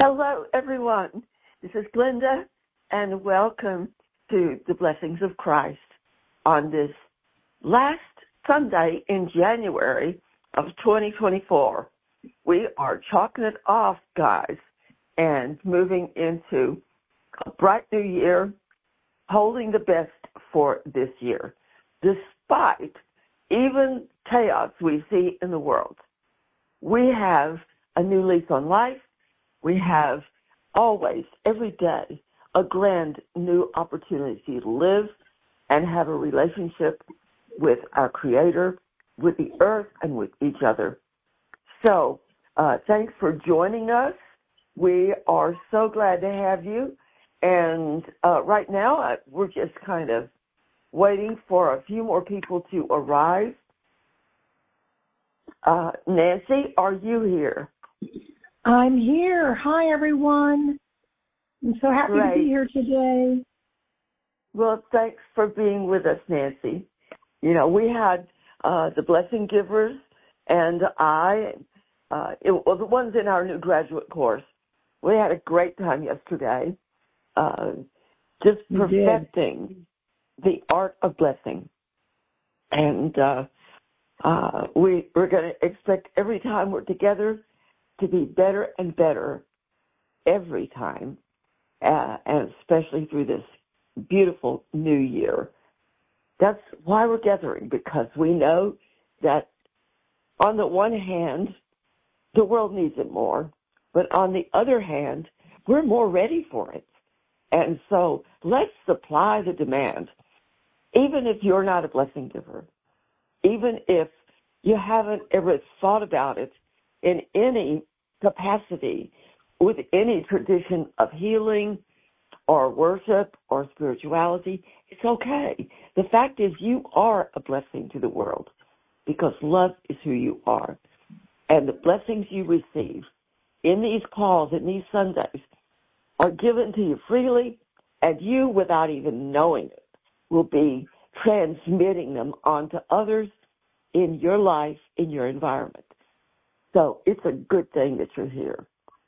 Hello, everyone. This is Glenda, and welcome to the Blessings of Christ on this last Sunday in January of 2024. We are chalking it off, guys, and moving into a bright new year, holding the best for this year, despite even chaos we see in the world. We have a new lease on life. We have always, every day, a grand new opportunity to live and have a relationship with our Creator, with the earth, and with each other. So, thanks for joining us. We are so glad to have you. And right now, we're just kind of waiting for a few more people to arrive. Nancy, are you here? I'm here. Hi, everyone. I'm so happy to be here today. Well, thanks for being with us, Nancy. You know, we had the Blessing Givers and the ones in our new graduate course. We had a great time yesterday, just perfecting the art of blessing. And we're going to expect every time we're together to be better and better every time, and especially through this beautiful new year. That's why we're gathering, because we know that on the one hand, the world needs it more, but on the other hand, we're more ready for it. And so let's supply the demand, even if you're not a blessing giver, even if you haven't ever thought about it in any capacity with any tradition of healing or worship or spirituality, it's okay. The fact is you are a blessing to the world because love is who you are. And the blessings you receive in these calls, in these Sundays, are given to you freely, and you, without even knowing it, will be transmitting them on to others in your life, in your environment. So it's a good thing that you're here.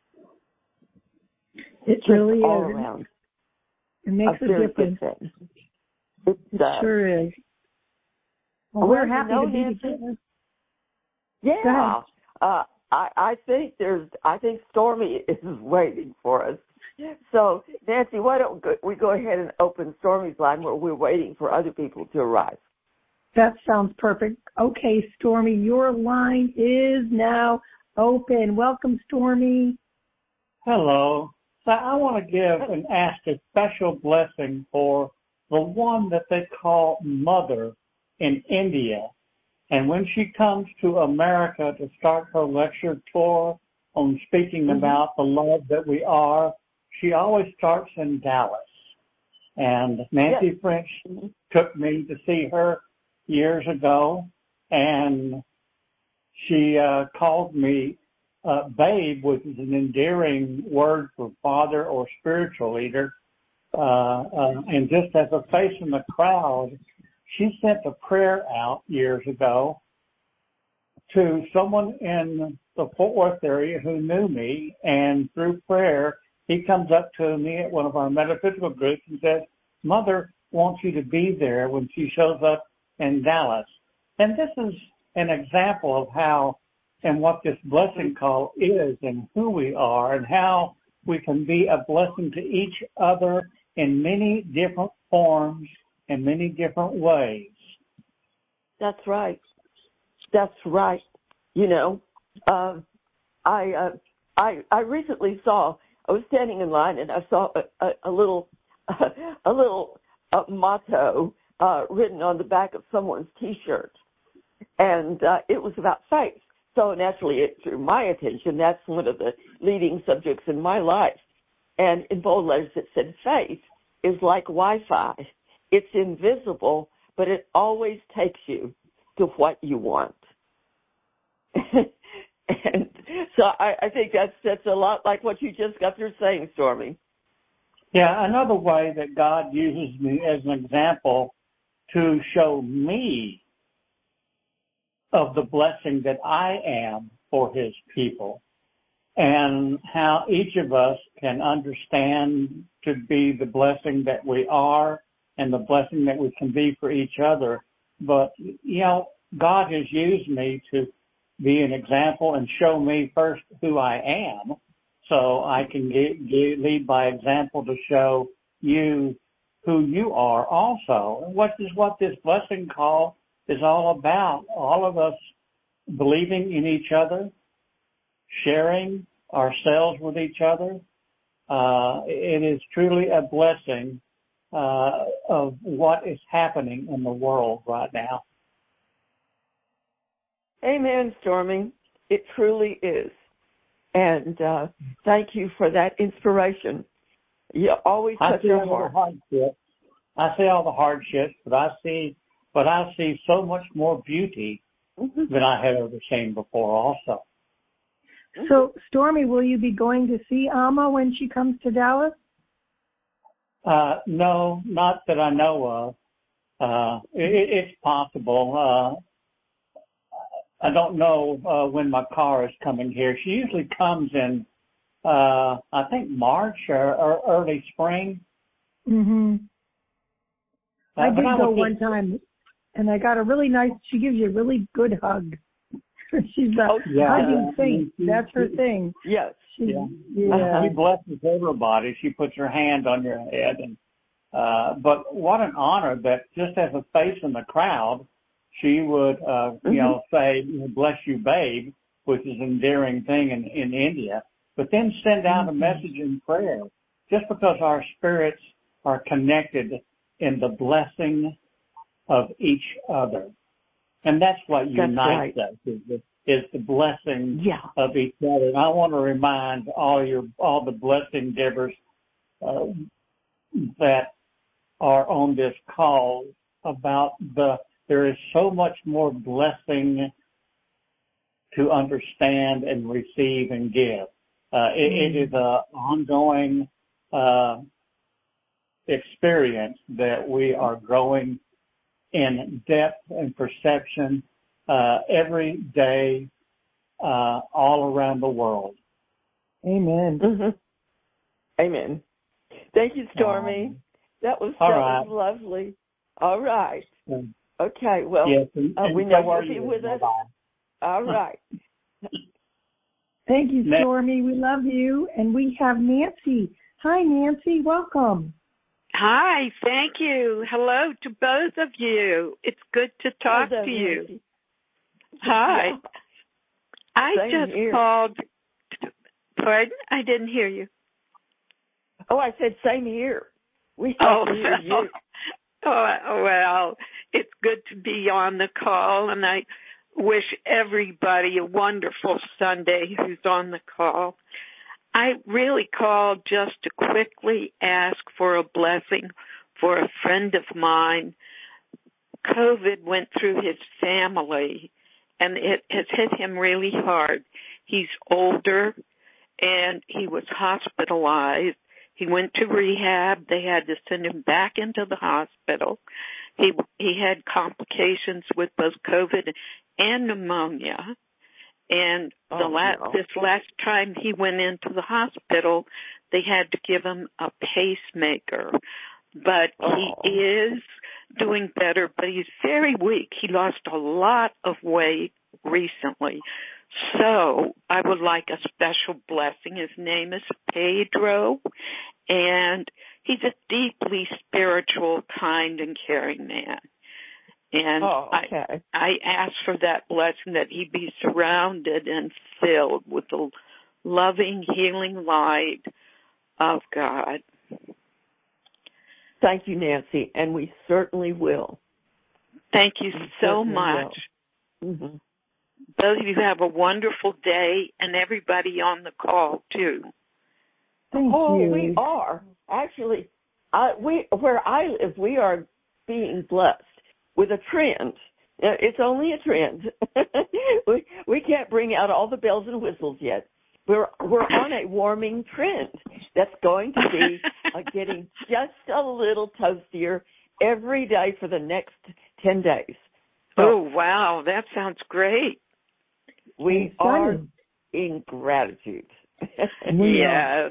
It really is. All around. It makes a difference. It sure is. Well, we're happy to be together. Yeah. I think Stormy is waiting for us. So, Nancy, why don't we go ahead and open Stormy's line where we're waiting for other people to arrive? That sounds perfect. Okay, Stormy, your line is now open. Welcome, Stormy. Hello. So I want to give and ask a special blessing for the one that they call Mother in India. And when she comes to America to start her lecture tour on speaking about the love that we are, she always starts in Dallas. And Nancy French took me to see her years ago, and she called me babe, which is an endearing word for father or spiritual leader. And just as a face in the crowd, she sent a prayer out years ago to someone in the Fort Worth area who knew me, and through prayer, he comes up to me at one of our metaphysical groups and says, Mother wants you to be there when she shows up in Dallas. And this is an example of how and what this blessing call is and who we are and how we can be a blessing to each other in many different forms and many different ways. That's right. That's right. You know, I recently saw, I was standing in line and I saw a little motto written on the back of someone's T-shirt, and it was about faith. So naturally, it drew my attention. That's one of the leading subjects in my life. And in bold letters, it said, faith is like Wi-Fi. It's invisible, but it always takes you to what you want. And so I think that's a lot like what you just got through saying, Stormy. Yeah, another way that God uses me as an example to show me of the blessing that I am for his people and how each of us can understand to be the blessing that we are and the blessing that we can be for each other. But, God has used me to be an example and show me first who I am, so I can lead by example to show you who you are also. And what this blessing call is all about. All of us believing in each other, sharing ourselves with each other. It is truly a blessing of what is happening in the world right now. Amen, Stormy. It truly is. And thank you for that inspiration. You always touch your heart. I see all the hardships, but I see so much more beauty than I had ever seen before also. So, Stormy, will you be going to see Alma when she comes to Dallas? No, not that I know of. It's possible. I don't know when my car is coming here. She usually comes in, I think, March or early spring. Mm-hmm. I did go one time, and I got she gives you a really good hug. She's a hugging saint. That's her thing. Yes. She blesses everybody. She puts her hand on your head. But what an honor that just as a face in the crowd, she would, say, bless you, babe, which is an endearing thing in India, but then send out a message in prayer just because our spirits are connected in the blessing of each other. And that's what unites us, is the blessing of each other. And I want to remind all the blessing givers that are on this call about there is so much more blessing to understand and receive and give. It is an ongoing experience that we are growing in depth and perception every day all around the world. Amen. Mm-hmm. Amen. Thank you, Stormy. That was lovely. All right. Okay, well, yes, we know you'll be with us. All right. Thank you, Stormy. We love you. And we have Nancy. Hi, Nancy. Welcome. Hi, thank you. Hello to both of you. It's good to talk to you. Nancy. Hi. Yeah. I Same just here. called. Pardon? I didn't hear you. Oh, I said same here. We have to hear you. Oh, well, it's good to be on the call, and I wish everybody a wonderful Sunday who's on the call. I really called just to quickly ask for a blessing for a friend of mine. COVID went through his family, and it has hit him really hard. He's older, and he was hospitalized. He went to rehab. They had to send him back into the hospital. He had complications with both COVID and pneumonia. And this last time he went into the hospital, they had to give him a pacemaker. But he is doing better, but he's very weak. He lost a lot of weight recently. So I would like a special blessing. His name is Pedro, and he's a deeply spiritual, kind, and caring man. And I ask for that blessing that he be surrounded and filled with the loving, healing light of God. Thank you, Nancy, and we certainly will. Thank you so much. Mm-hmm. Both of you have a wonderful day, and everybody on the call, too. Thank you. We are. Actually, where I live, we are being blessed with a trend. It's only a trend. we can't bring out all the bells and whistles yet. We're on a warming trend that's going to be getting just a little toastier every day for the next 10 days. So oh, wow. That sounds great. We are in gratitude. Yes.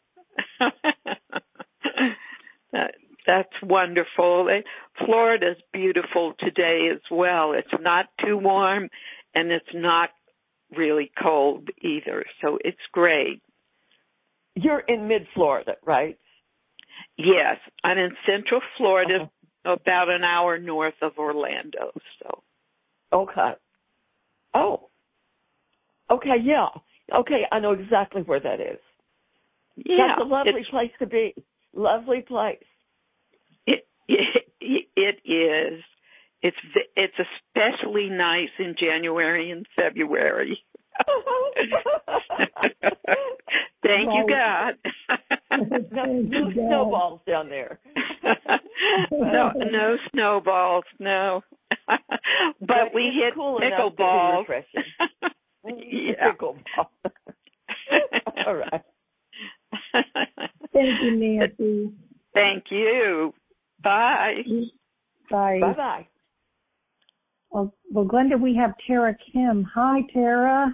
That's wonderful. Florida's beautiful today as well. It's not too warm and it's not really cold either, so it's great. You're in mid-Florida, right? Yes, I'm in Central Florida, about an hour north of Orlando. So. Okay. Oh. Okay, yeah. Okay, I know exactly where that is. Yeah. That's a lovely place to be. Lovely place. It is. It's especially nice in January and February. Thank you, God. No snowballs down there. No snowballs, no. But we hit cool pickleball. Yeah. Pickleball. All right. Thank you, Nancy. Thank you. Bye. Bye. Bye-bye. Well, Glenda, we have Tara Kim. Hi, Tara.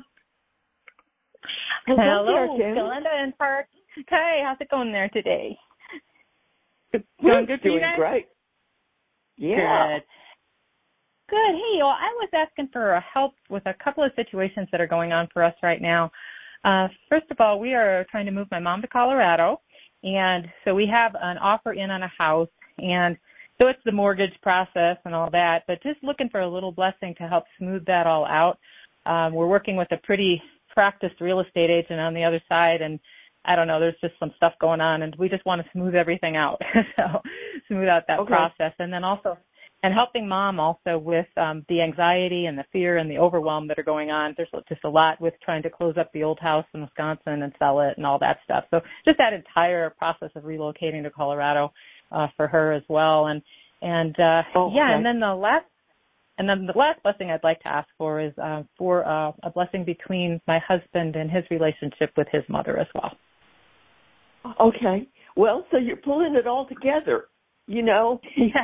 Hello, Glenda and Park. Hey, how's it going there today? Going good for you guys? Great. Yeah. Good. Hey, well, I was asking for help with a couple of situations that are going on for us right now. First of all, we are trying to move my mom to Colorado, and so we have an offer in on a house, and so it's the mortgage process and all that, but just looking for a little blessing to help smooth that all out. We're working with a pretty practiced real estate agent on the other side, and I don't know, there's just some stuff going on, and we just want to smooth everything out, so smooth out that process. And then also, and helping Mom also with the anxiety and the fear and the overwhelm that are going on. There's just a lot with trying to close up the old house in Wisconsin and sell it and all that stuff. So just that entire process of relocating to Colorado for her as well. And then the last blessing I'd like to ask for is for a blessing between my husband and his relationship with his mother as well. Okay. Well, so you're pulling it all together. You know,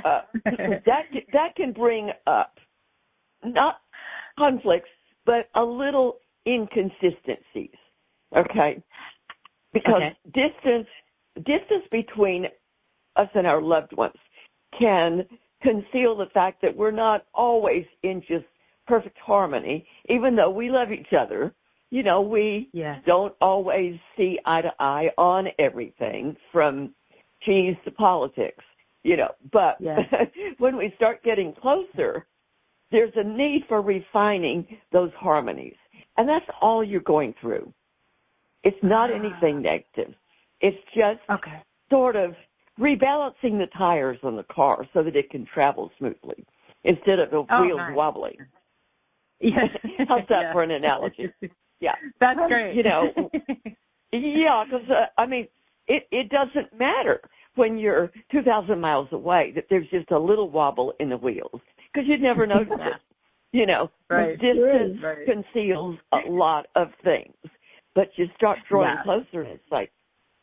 that can bring up not conflicts, but a little inconsistencies. Okay, because distance between us and our loved ones can conceal the fact that we're not always in just perfect harmony, even though we love each other. You know, we don't always see eye to eye on everything, from cheese to politics. You know, but when we start getting closer, there's a need for refining those harmonies. And that's all you're going through. It's not anything negative. It's just sort of rebalancing the tires on the car so that it can travel smoothly instead of the wheels wobbling. Yes. How's that for an analogy? Yeah. That's great. You know, because, it doesn't matter when you're 2,000 miles away that there's just a little wobble in the wheels, because you'd never notice it. You know, distance conceals a lot of things, but you start drawing closer, and it's like,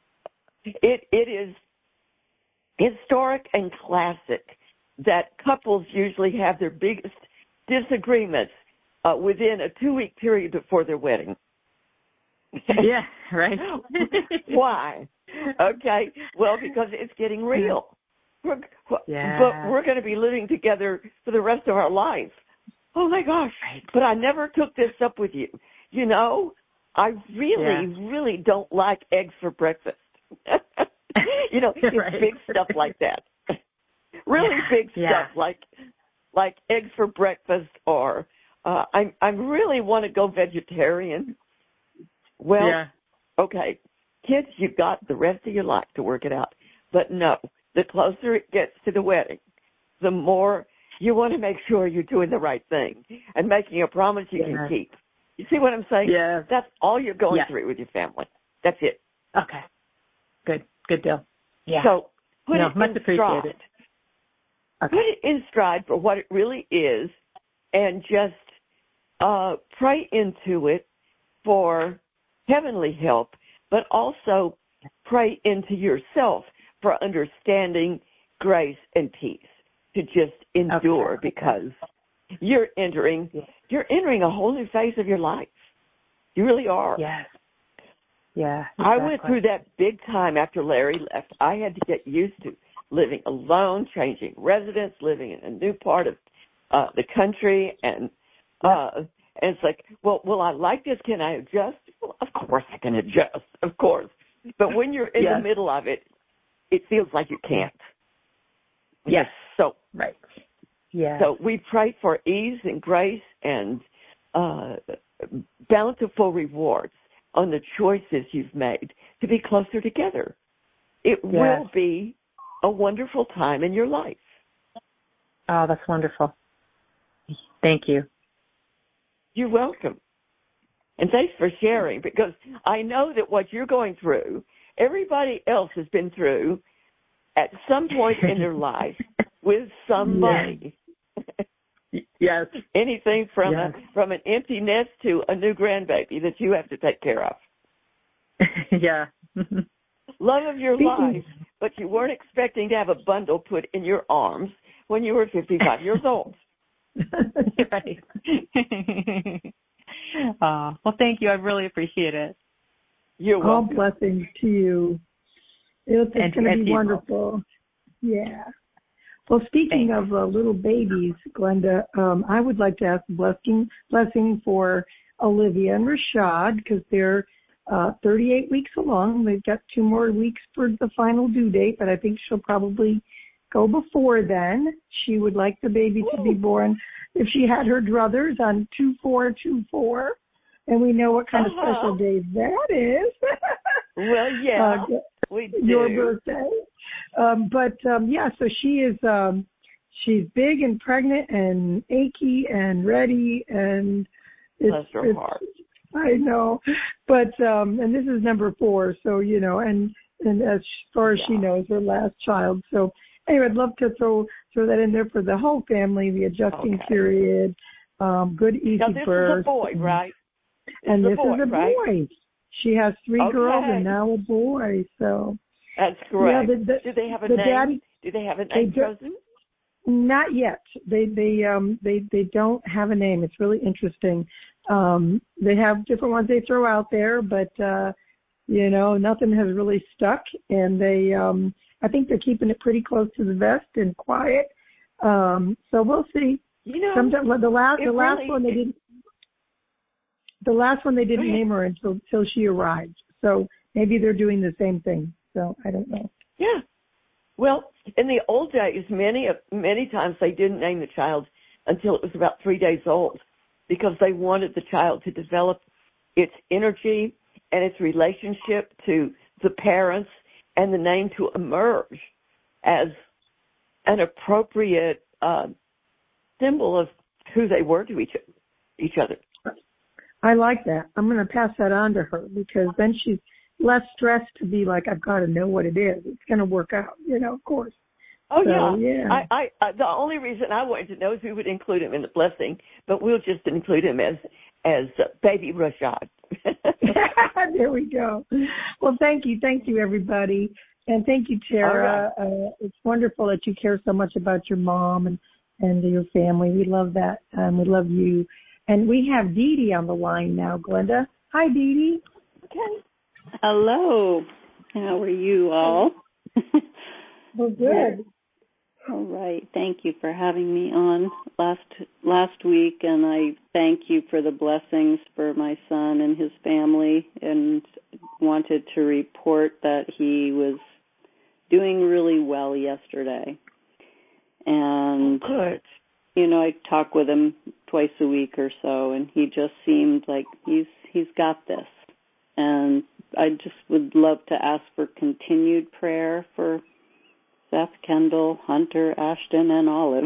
it is historic and classic that couples usually have their biggest disagreements within a 2-week period before their wedding. Yeah, right. Why? Okay, well, because it's getting real. But we're going to be living together for the rest of our life. Oh, my gosh. Right. But I never took this up with you. You know, I really don't like eggs for breakfast. You know, it's big stuff like that. Really big stuff like eggs for breakfast, or I really want to go vegetarian. Well, okay, kids, you've got the rest of your life to work it out. But no, the closer it gets to the wedding, the more you want to make sure you're doing the right thing and making a promise you can keep. You see what I'm saying? Yeah. That's all you're going through with your family. That's it. Okay. Good deal. Yeah. So put it much in appreciated. stride. Put it in stride for what it really is, and just pray into it for heavenly help, but also pray into yourself for understanding, grace, and peace to just endure, because you're entering a whole new phase of your life. You really are. Yes. Yeah, exactly. I went through that big time after Larry left. I had to get used to living alone, changing residence, living in a new part of the country, and it's like, well, I like this. Can I adjust? Well, of course I can adjust, of course. But when you're in the middle of it, it feels like you can't. Yes. So right. Yeah. So we pray for ease and grace and bountiful rewards on the choices you've made to be closer together. It will be a wonderful time in your life. Oh, that's wonderful. Thank you. You're welcome. And thanks for sharing, because I know that what you're going through, everybody else has been through at some point in their life with somebody. Yes. Anything from an empty nest to a new grandbaby that you have to take care of. Yeah. Love of your life, but you weren't expecting to have a bundle put in your arms when you were 55 years old. Right. Well, thank you. I really appreciate it. You're welcome. All blessings to you. It's going to be wonderful. Yeah. Well, speaking of little babies, Glenda, I would like to ask a blessing for Olivia and Rashad, because they're 38 weeks along. They've got 2 more weeks for the final due date, but I think she'll probably go before then. She would like the baby to be born if she had her druthers on 2424, and we know what kind of special day that is. Well, yeah, we do. Your birthday. So she is, she's big and pregnant and achy and ready, and bless her heart. I know, but, and this is number 4, so, and as far as she knows, her last child. So anyway, I'd love to throw that in there for the whole family, the adjusting period, good easy birth. Now this is a boy, right? And this is a boy. She has 3 girls and now a boy, so. That's correct. Yeah, do they have a name? Do they have a name chosen? Not yet. They don't have a name. It's really interesting. They have different ones they throw out there, but nothing has really stuck. And they, I think they're keeping it pretty close to the vest and quiet. So we'll see. Sometimes the last one they didn't name her until she arrived. So maybe they're doing the same thing. So I don't know. Yeah. Well, in the old days, many times they didn't name the child until it was about 3 days old, because they wanted the child to develop its energy and its relationship to the parents, and the name to emerge as an appropriate symbol of who they were to each other. I like that. I'm going to pass that on to her, because then she's less stressed to be like, I've got to know what it is. It's going to work out, of course. Oh, so, yeah. I the only reason I wanted to know is we would include him in the blessing, but we'll just include him as baby Rashad. There we go. Well, thank you, everybody. And thank you, Tara. Right. It's wonderful that you care so much about your mom and your family. We love that. We love you. And we have Dee Dee on the line now, Glenda. Hi, Dee Dee. Okay. Hello. How are you all? We're good. All right. Thank you for having me on last week, and I thank you for the blessings for my son and his family, and wanted to report that he was doing really well yesterday. And good. I talk with him twice a week or so, and he just seemed like he's got this. And I just would love to ask for continued prayer for Seth, Kendall, Hunter, Ashton, and Olive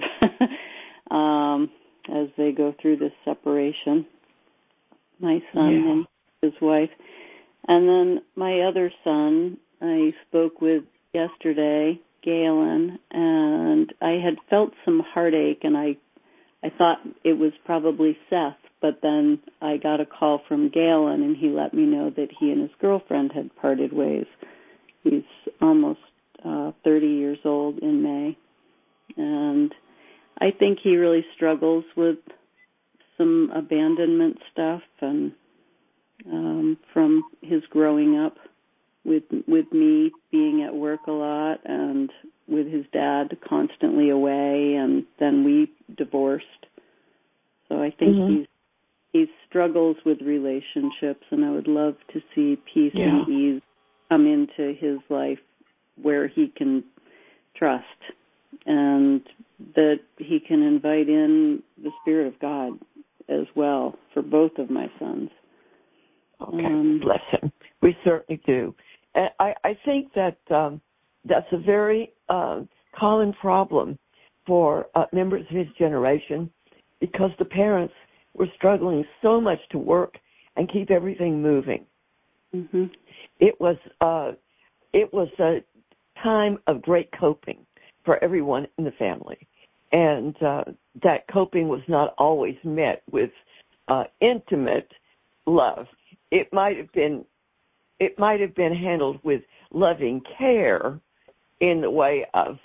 as they go through this separation. My son and his wife. And then my other son, I spoke with yesterday, Galen, and I had felt some heartache, and I thought it was probably Seth, but then I got a call from Galen, and he let me know that he and his girlfriend had parted ways. He's almost 30 years old in May, and I think he really struggles with some abandonment stuff, and from his growing up with me being at work a lot and with his dad constantly away, and then we divorced. So I think he struggles with relationships, and I would love to see peace and ease come into his life where he can trust and that he can invite in the Spirit of God as well for both of my sons. Okay, bless him. We certainly do. And I think that that's a very common problem for members of his generation, because the parents were struggling so much to work and keep everything moving. Mm-hmm. It was a time of great coping for everyone in the family, and that coping was not always met with intimate love. It might have been handled with loving care in the way of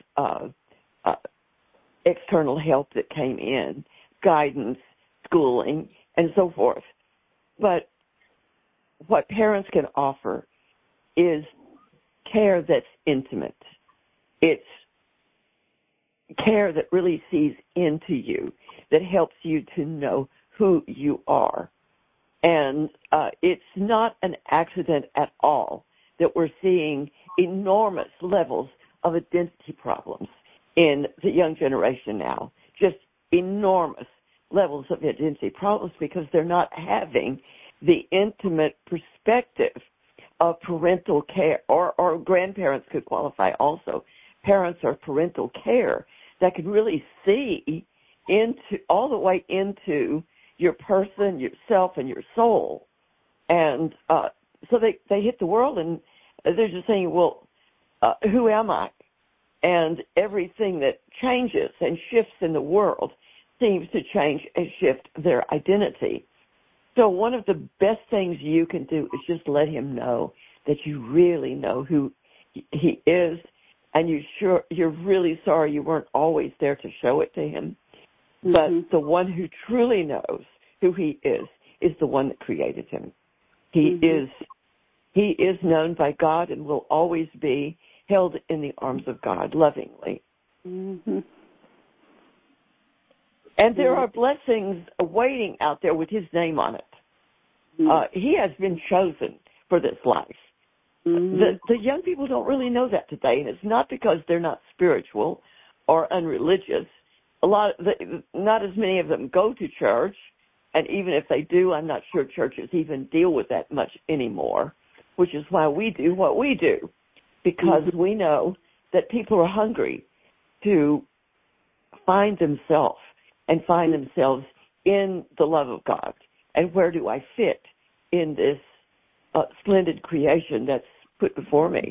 external help that came in, guidance, schooling, and so forth. But what parents can offer is care that's intimate. It's care that really sees into you, that helps you to know who you are. And it's not an accident at all that we're seeing enormous levels of identity problems in the young generation now, just enormous levels of identity problems, because they're not having the intimate perspective of parental care, or grandparents could qualify also, parents or parental care that can really see into all the way into your person, yourself, and your soul. And so they hit the world and they're just saying, well, who am I? And everything that changes and shifts in the world seems to change and shift their identity. So one of the best things you can do is just let him know that you really know who he is, and you're really sorry you weren't always there to show it to him. Mm-hmm. But the one who truly knows who he is the one that created him. He is known by God and will always be held in the arms of God lovingly. Mm-hmm. And there are blessings awaiting out there with his name on it. He has been chosen for this life. Mm-hmm. The young people don't really know that today, and it's not because they're not spiritual or unreligious. Not as many of them go to church, and even if they do, I'm not sure churches even deal with that much anymore, which is why we do what we do, because we know that people are hungry to find themselves and find themselves in the love of God. And where do I fit in this splendid creation that's put before me?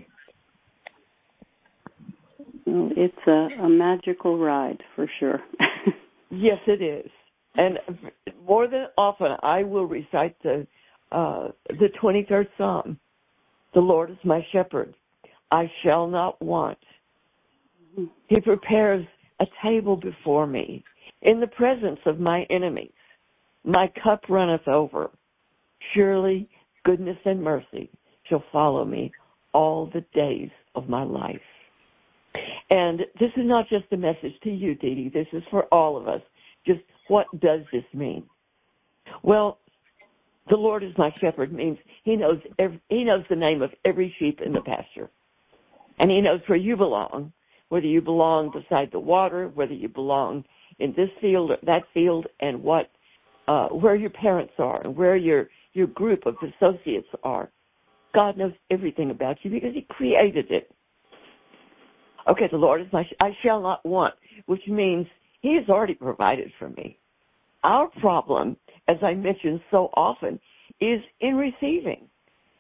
Well, it's a magical ride for sure. Yes, it is. And more than often, I will recite the 23rd Psalm. The Lord is my shepherd. I shall not want. He prepares a table before me in the presence of my enemies. My cup runneth over. Surely goodness and mercy shall follow me all the days of my life. And this is not just a message to you, Dee Dee. This is for all of us. Just what does this mean? Well, the Lord is my shepherd means he knows the name of every sheep in the pasture. And he knows where you belong, whether you belong beside the water, whether you belong in this field or that field, and where your parents are and where your group of associates are. God knows everything about you because he created it. Okay, the Lord is I shall not want, which means he has already provided for me. Our problem, as I mentioned so often, is in receiving.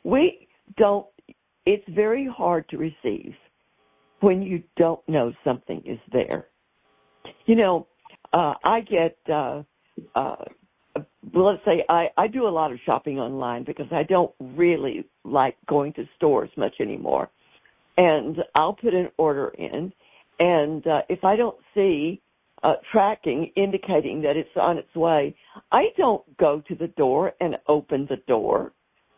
It's very hard to receive when you don't know something is there. You know, I get, let's say I do a lot of shopping online because I don't really like going to stores much anymore. And I'll put an order in, and if I don't see tracking indicating that it's on its way, I don't go to the door and open the door.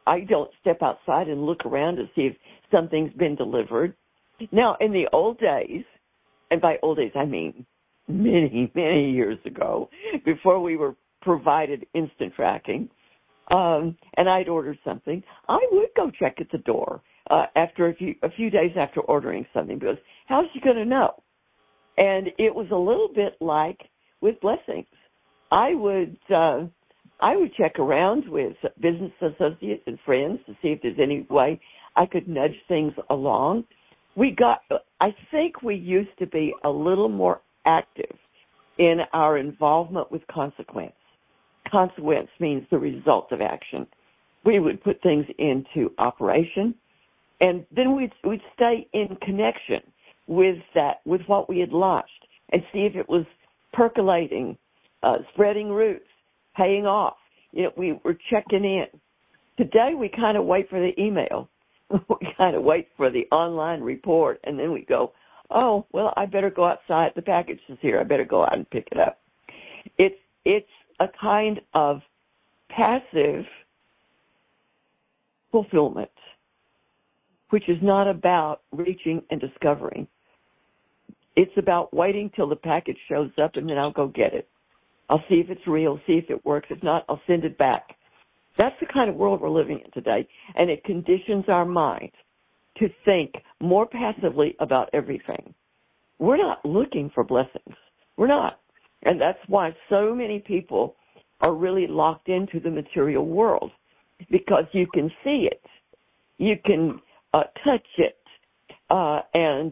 I don't step outside and look around to see if something's been delivered. Now, in the old days, and by old days I mean many, many years ago, before we were provided instant tracking, and I'd ordered something, I would go check at the door after a few days after ordering something, because how's she going to know? And it was a little bit like with blessings. I would check around with business associates and friends to see if there's any way I could nudge things along. I think we used to be a little more active in our involvement with consequence. Consequence means the result of action. We would put things into operation, and then we'd stay in connection with what we had launched, and see if it was percolating, spreading roots, paying off. We were checking in. Today we kind of wait for the email. We kind of wait for the online report, and then we go, oh, well, I better go outside. The package is here. I better go out and pick it up. It's a kind of passive fulfillment, which is not about reaching and discovering. It's about waiting till the package shows up, and then I'll go get it. I'll see if it's real, see if it works. If not, I'll send it back. That's the kind of world we're living in today, and it conditions our mind to think more passively about everything. We're not looking for blessings. We're not. And that's why so many people are really locked into the material world, because you can see it. You can touch it. And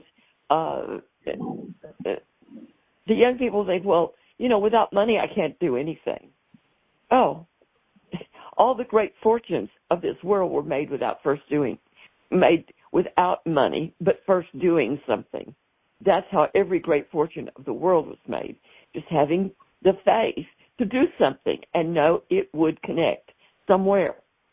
the young people think, well, without money I can't do anything. Oh, all the great fortunes of this world were made without money, but first doing something. That's how every great fortune of the world was made, just having the faith to do something and know it would connect somewhere.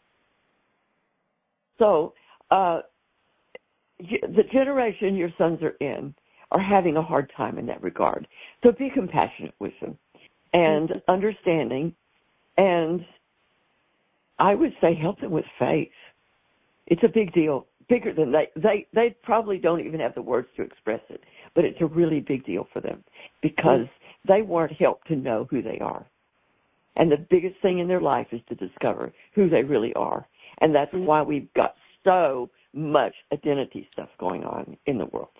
So the generation your sons are in are having a hard time in that regard. So be compassionate with them and understanding, and I would say help them with faith. It's a big deal, bigger than they probably don't even have the words to express it, but it's a really big deal for them because they weren't helped to know who they are. And the biggest thing in their life is to discover who they really are. And that's why we've got so much identity stuff going on in the world.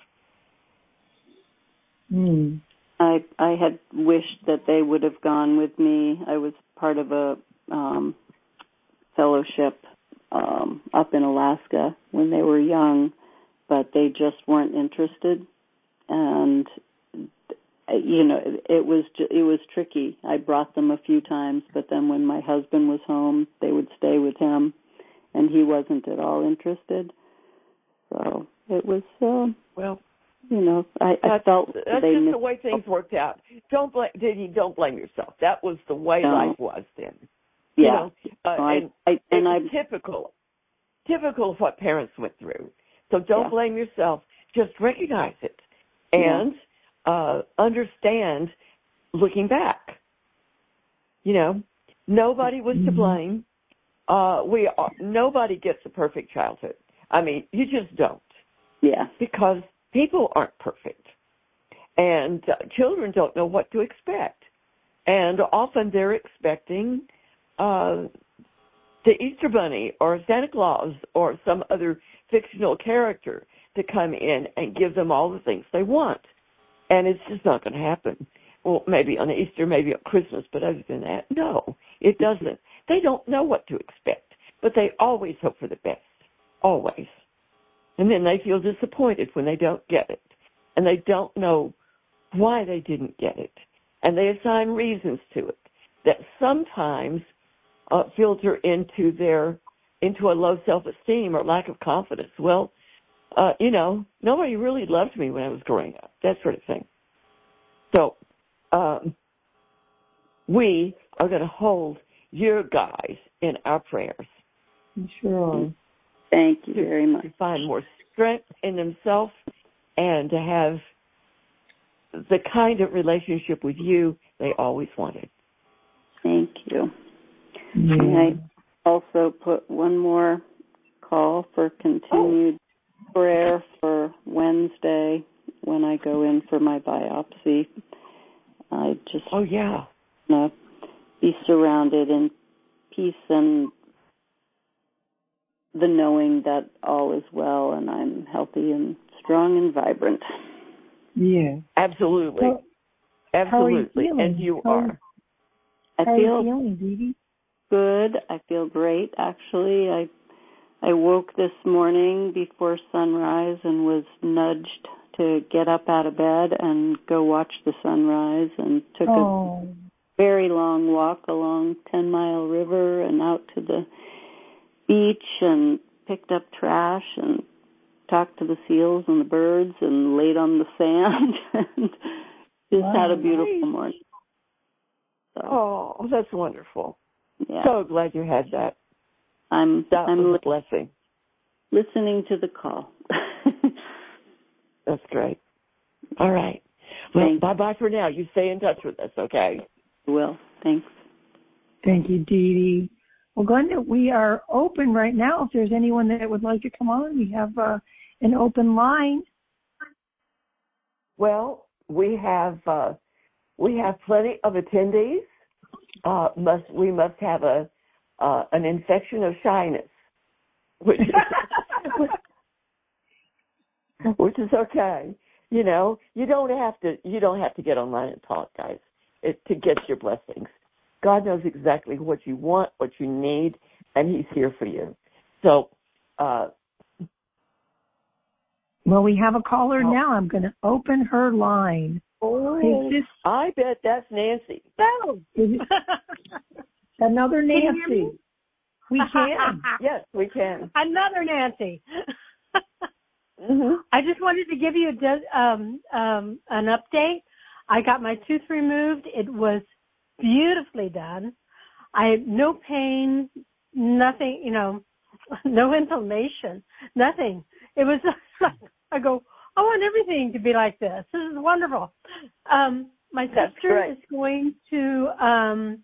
I had wished that they would have gone with me. I was part of a fellowship up in Alaska when they were young, but they just weren't interested. And it was tricky. I brought them a few times, but then when my husband was home, they would stay with him, and he wasn't at all interested. So it was I felt that's just the way things worked out. Don't blame yourself. That was the way life was then. Yeah, it's typical of what parents went through. So don't blame yourself. Just recognize it and understand. Looking back, nobody was to blame. Nobody gets a perfect childhood. I mean, you just don't. Yeah, because people aren't perfect, and children don't know what to expect, and often they're expecting the Easter Bunny or Santa Claus or some other fictional character to come in and give them all the things they want, and it's just not going to happen. Well, maybe on Easter, maybe on Christmas, but other than that, no, it doesn't. They don't know what to expect, but they always hope for the best, always. And then they feel disappointed when they don't get it. And they don't know why they didn't get it. And they assign reasons to it that sometimes filter into a low self-esteem or lack of confidence. Well, nobody really loved me when I was growing up, that sort of thing. So we are going to hold your guys in our prayers. Sure. Thank you very much. To find more strength in themselves and to have the kind of relationship with you they always wanted. Thank you. Yeah. also put one more call for continued prayer for Wednesday when I go in for my biopsy. I just want to be surrounded in peace and the knowing that all is well and I'm healthy and strong and vibrant. Yeah. Absolutely. So, absolutely. And you are. I feel feel feeling, Dee Dee? good. I feel great, actually. I woke this morning before sunrise and was nudged to get up out of bed and go watch the sunrise, and took a very long walk along 10 Mile River and out to the beach and picked up trash and talked to the seals and the birds and laid on the sand and just had a beautiful morning. So, that's wonderful. Yeah. So glad you had that. I'm a blessing. Listening to the call. That's great. All right. Well, bye-bye for now. You stay in touch with us, okay? I will. Thanks. Thank you, Dee Dee. Well, Glenda, we are open right now. If there's anyone that would like to come on, we have an open line. Well, we have plenty of attendees. We must have an infection of shyness, which is okay. You know, you don't have to get online and talk, guys, to get your blessings. God knows exactly what you want, what you need, and He's here for you. So, well, we have a caller now. I'm going to open her line. I bet that's Nancy. No. Another Nancy. We can. Yes, we can. Another Nancy. Mm-hmm. I just wanted to give you an update. I got my tooth removed. It was beautifully done. I had no pain, nothing, no inflammation, nothing. It was like, I go, I want everything to be like this. This is wonderful. My sister is going to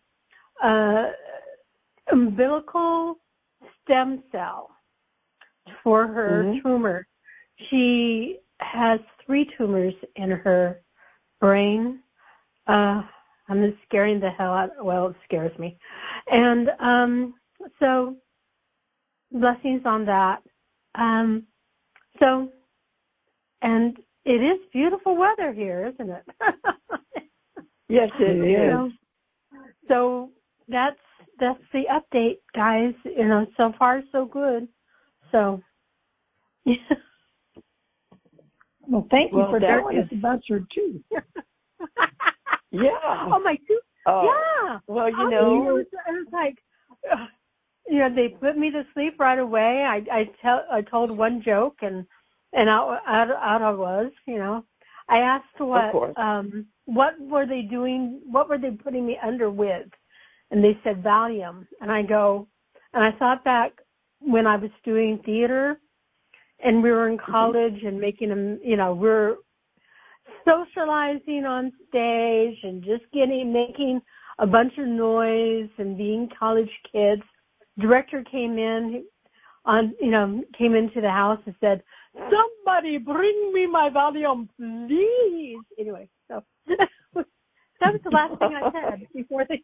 umbilical stem cell for her tumor. She has 3 tumors in her brain. I'm just scaring the hell out. Well, it scares me. And so blessings on that. And it is beautiful weather here, isn't it? Yes, it is. So that's the update, guys. So far so good. So. Well, thank you for telling us about your tooth. Yeah. Oh, my tooth. Oh. Yeah. Well, it was like, they put me to sleep right away. I told one joke and out I was. I asked what were they doing? What were they putting me under with? And they said Valium. And I thought back when I was doing theater. And we were in college and making them, we're socializing on stage and just making a bunch of noise and being college kids. Director came into the house and said, "Somebody bring me my Valium, please." Anyway, so that was the last thing I said before they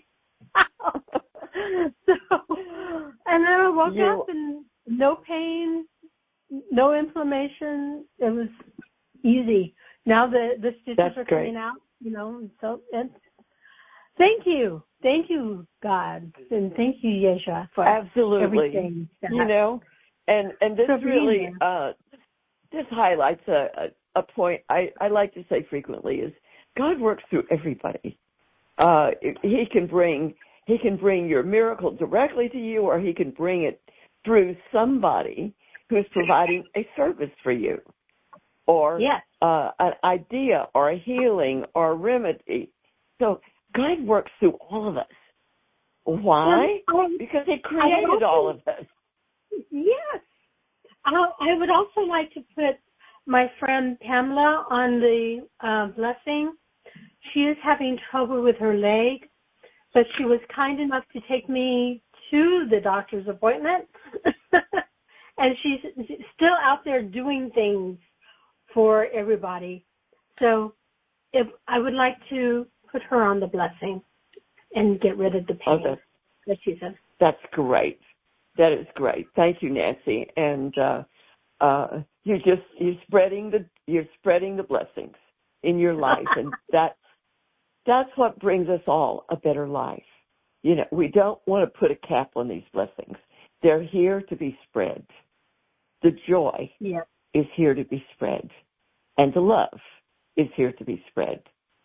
So, and then I woke up and no pain. No inflammation. It was easy. Now the stitches are coming out, so thank you. Thank you, God. And thank you, Yesha, for everything. And this really, this highlights a point I like to say frequently is God works through everybody. He can bring your miracle directly to you, or He can bring it through somebody who's providing a service for you, or an idea, or a healing, or a remedy. So God works through all of us. Why? Because He created all of us. Yes. I would also like to put my friend Pamela on the blessing. She is having trouble with her leg, but she was kind enough to take me to the doctor's appointment. And she's still out there doing things for everybody. So if I would like to put her on the blessing and get rid of the pain that she said. That's great. That is great. Thank you, Nancy. And you're spreading the blessings in your life, and that's what brings us all a better life. You know, we don't want to put a cap on these blessings. They're here to be spread. The joy is here to be spread, and the love is here to be spread.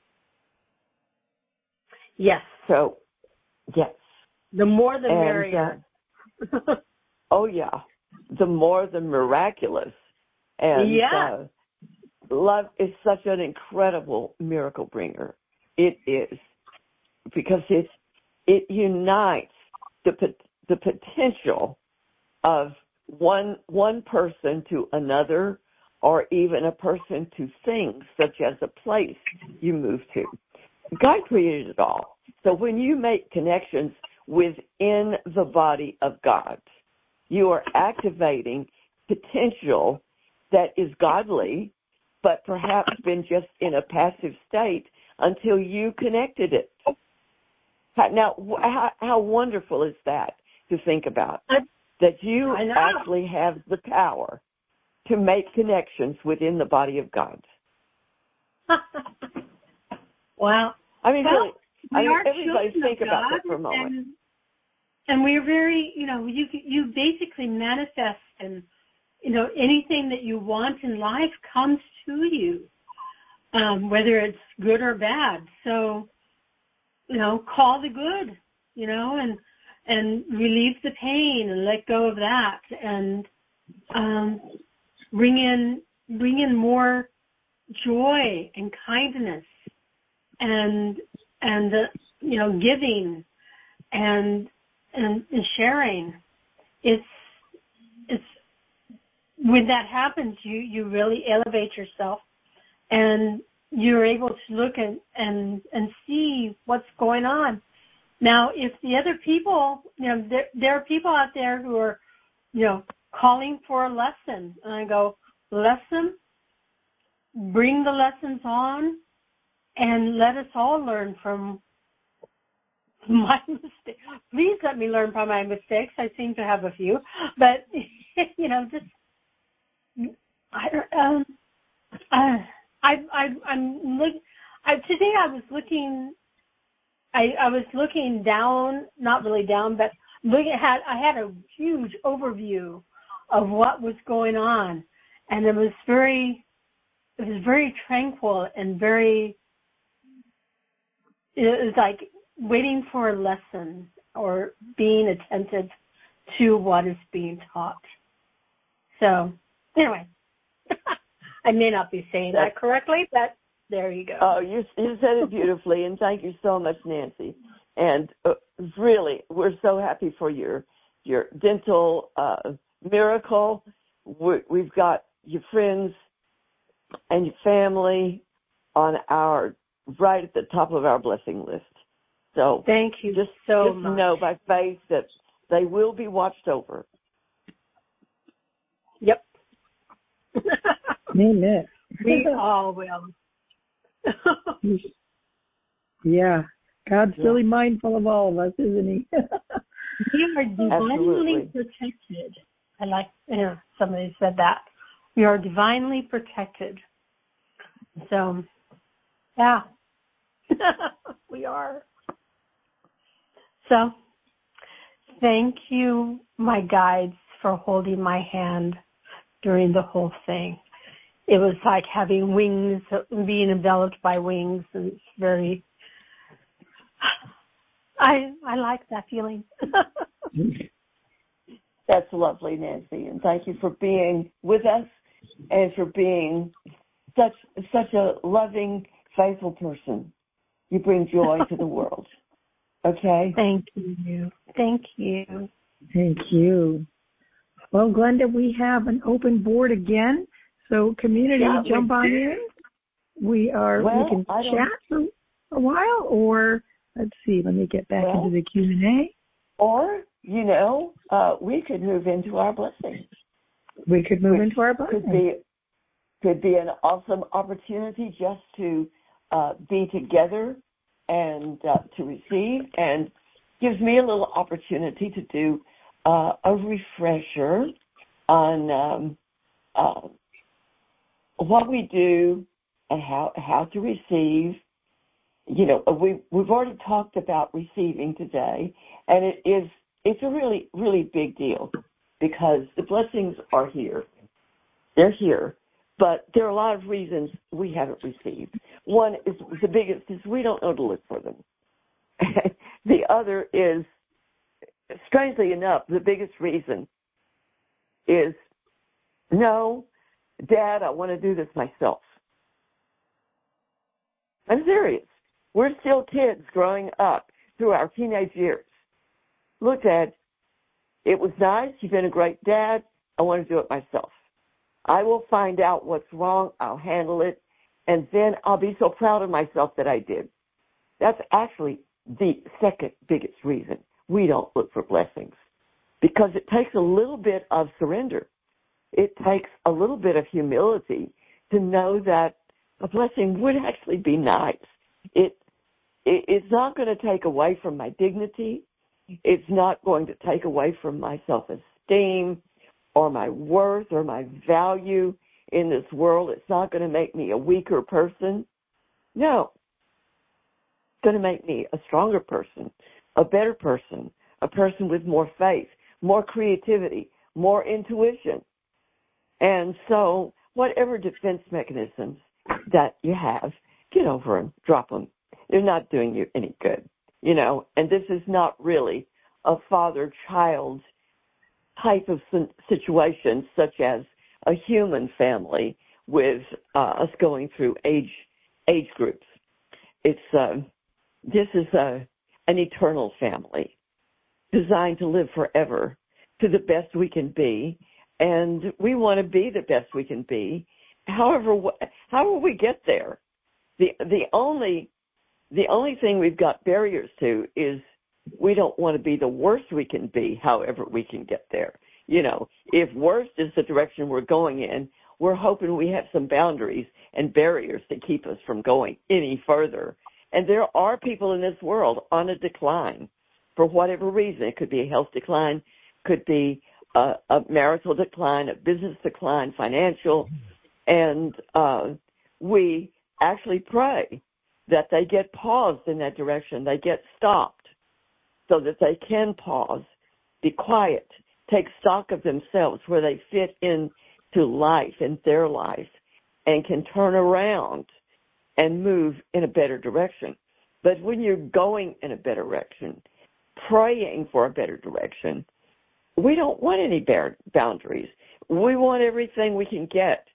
Yes. So, yes. The more the merrier. Oh, yeah. The more the miraculous. And love is such an incredible miracle bringer. It is. Because it unites the potential of one person to another, or even a person to things, such as a place you move to. God created it all. So when you make connections within the body of God, you are activating potential that is godly, but perhaps been just in a passive state until you connected it. Now, how wonderful is that to think about? That you actually have the power to make connections within the body of God. Wow. I mean, really, everybody think about that for a moment. And we're very, you basically manifest, and, anything that you want in life comes to you, whether it's good or bad. So, call the good, and relieve the pain and let go of that, and bring in more joy and kindness and giving and sharing. It's when that happens, you really elevate yourself, and you're able to look and see what's going on. Now, if the other people, there are people out there who are, calling for a lesson, and I go, lesson, bring the lessons on, and let us all learn from my mistakes. Please let me learn from my mistakes. I seem to have a few, but just today I was looking. I was looking down, not really down, but I had a huge overview of what was going on, and it was very tranquil and it was like waiting for a lesson or being attentive to what is being taught. So, anyway, I may not be saying that correctly, but there you go. Oh, you said it beautifully, and thank you so much, Nancy. And really, we're so happy for your dental miracle. We've got your friends and your family on right at the top of our blessing list. So thank you just much. Know by faith that they will be watched over. Yep. Amen. We all will. Yeah. God's really mindful of all of us, isn't he? We are divinely protected. I like, somebody said that. We are divinely protected. So, yeah. We are. So, thank you, my guides, for holding my hand during the whole thing. It was like having wings, being enveloped by wings, and it's very, I like that feeling. That's lovely, Nancy, and thank you for being with us and for being such a loving, faithful person. You bring joy to the world. Okay? Thank you. Thank you. Thank you. Well, Glenda, we have an open board again. So community, jump on in. We can chat for a while, or let's see, let me get back into the Q&A. Or we could move into our blessing. We could move into our blessing. Could be an awesome opportunity just to be together and to receive, and gives me a little opportunity to do a refresher on what we do and how to receive. We've already talked about receiving today, and it's a really, really big deal because the blessings are here. They're here, but there are a lot of reasons we haven't received. One is the biggest is we don't know to look for them. The other is, strangely enough, the biggest reason is, no, Dad, I want to do this myself. I'm serious. We're still kids growing up through our teenage years. Look, Dad, it was nice. You've been a great dad. I want to do it myself. I will find out what's wrong. I'll handle it. And then I'll be so proud of myself that I did. That's actually the second biggest reason we don't look for blessings, because it takes a little bit of surrender. It takes a little bit of humility to know that a blessing would actually be nice. It's not going to take away from my dignity. It's not going to take away from my self-esteem or my worth or my value in this world. It's not going to make me a weaker person. No. It's going to make me a stronger person, a better person, a person with more faith, more creativity, more intuition. And so whatever defense mechanisms that you have, get over them, drop them. They're not doing you any good, and this is not really a father-child type of situation, such as a human family with us going through age groups. This is an eternal family designed to live forever to the best we can be, and we want to be the best we can be. However, how will we get there? The only thing we've got barriers to is we don't want to be the worst we can be, however we can get there. If worst is the direction we're going in, we're hoping we have some boundaries and barriers to keep us from going any further. And there are people in this world on a decline for whatever reason. It could be a health decline, could be a marital decline, a business decline, financial. And we actually pray that they get paused in that direction. They get stopped so that they can pause, be quiet, take stock of themselves where they fit into life and their life, and can turn around and move in a better direction. But when you're going in a better direction, praying for a better direction, we don't want any boundaries. We want everything we can get.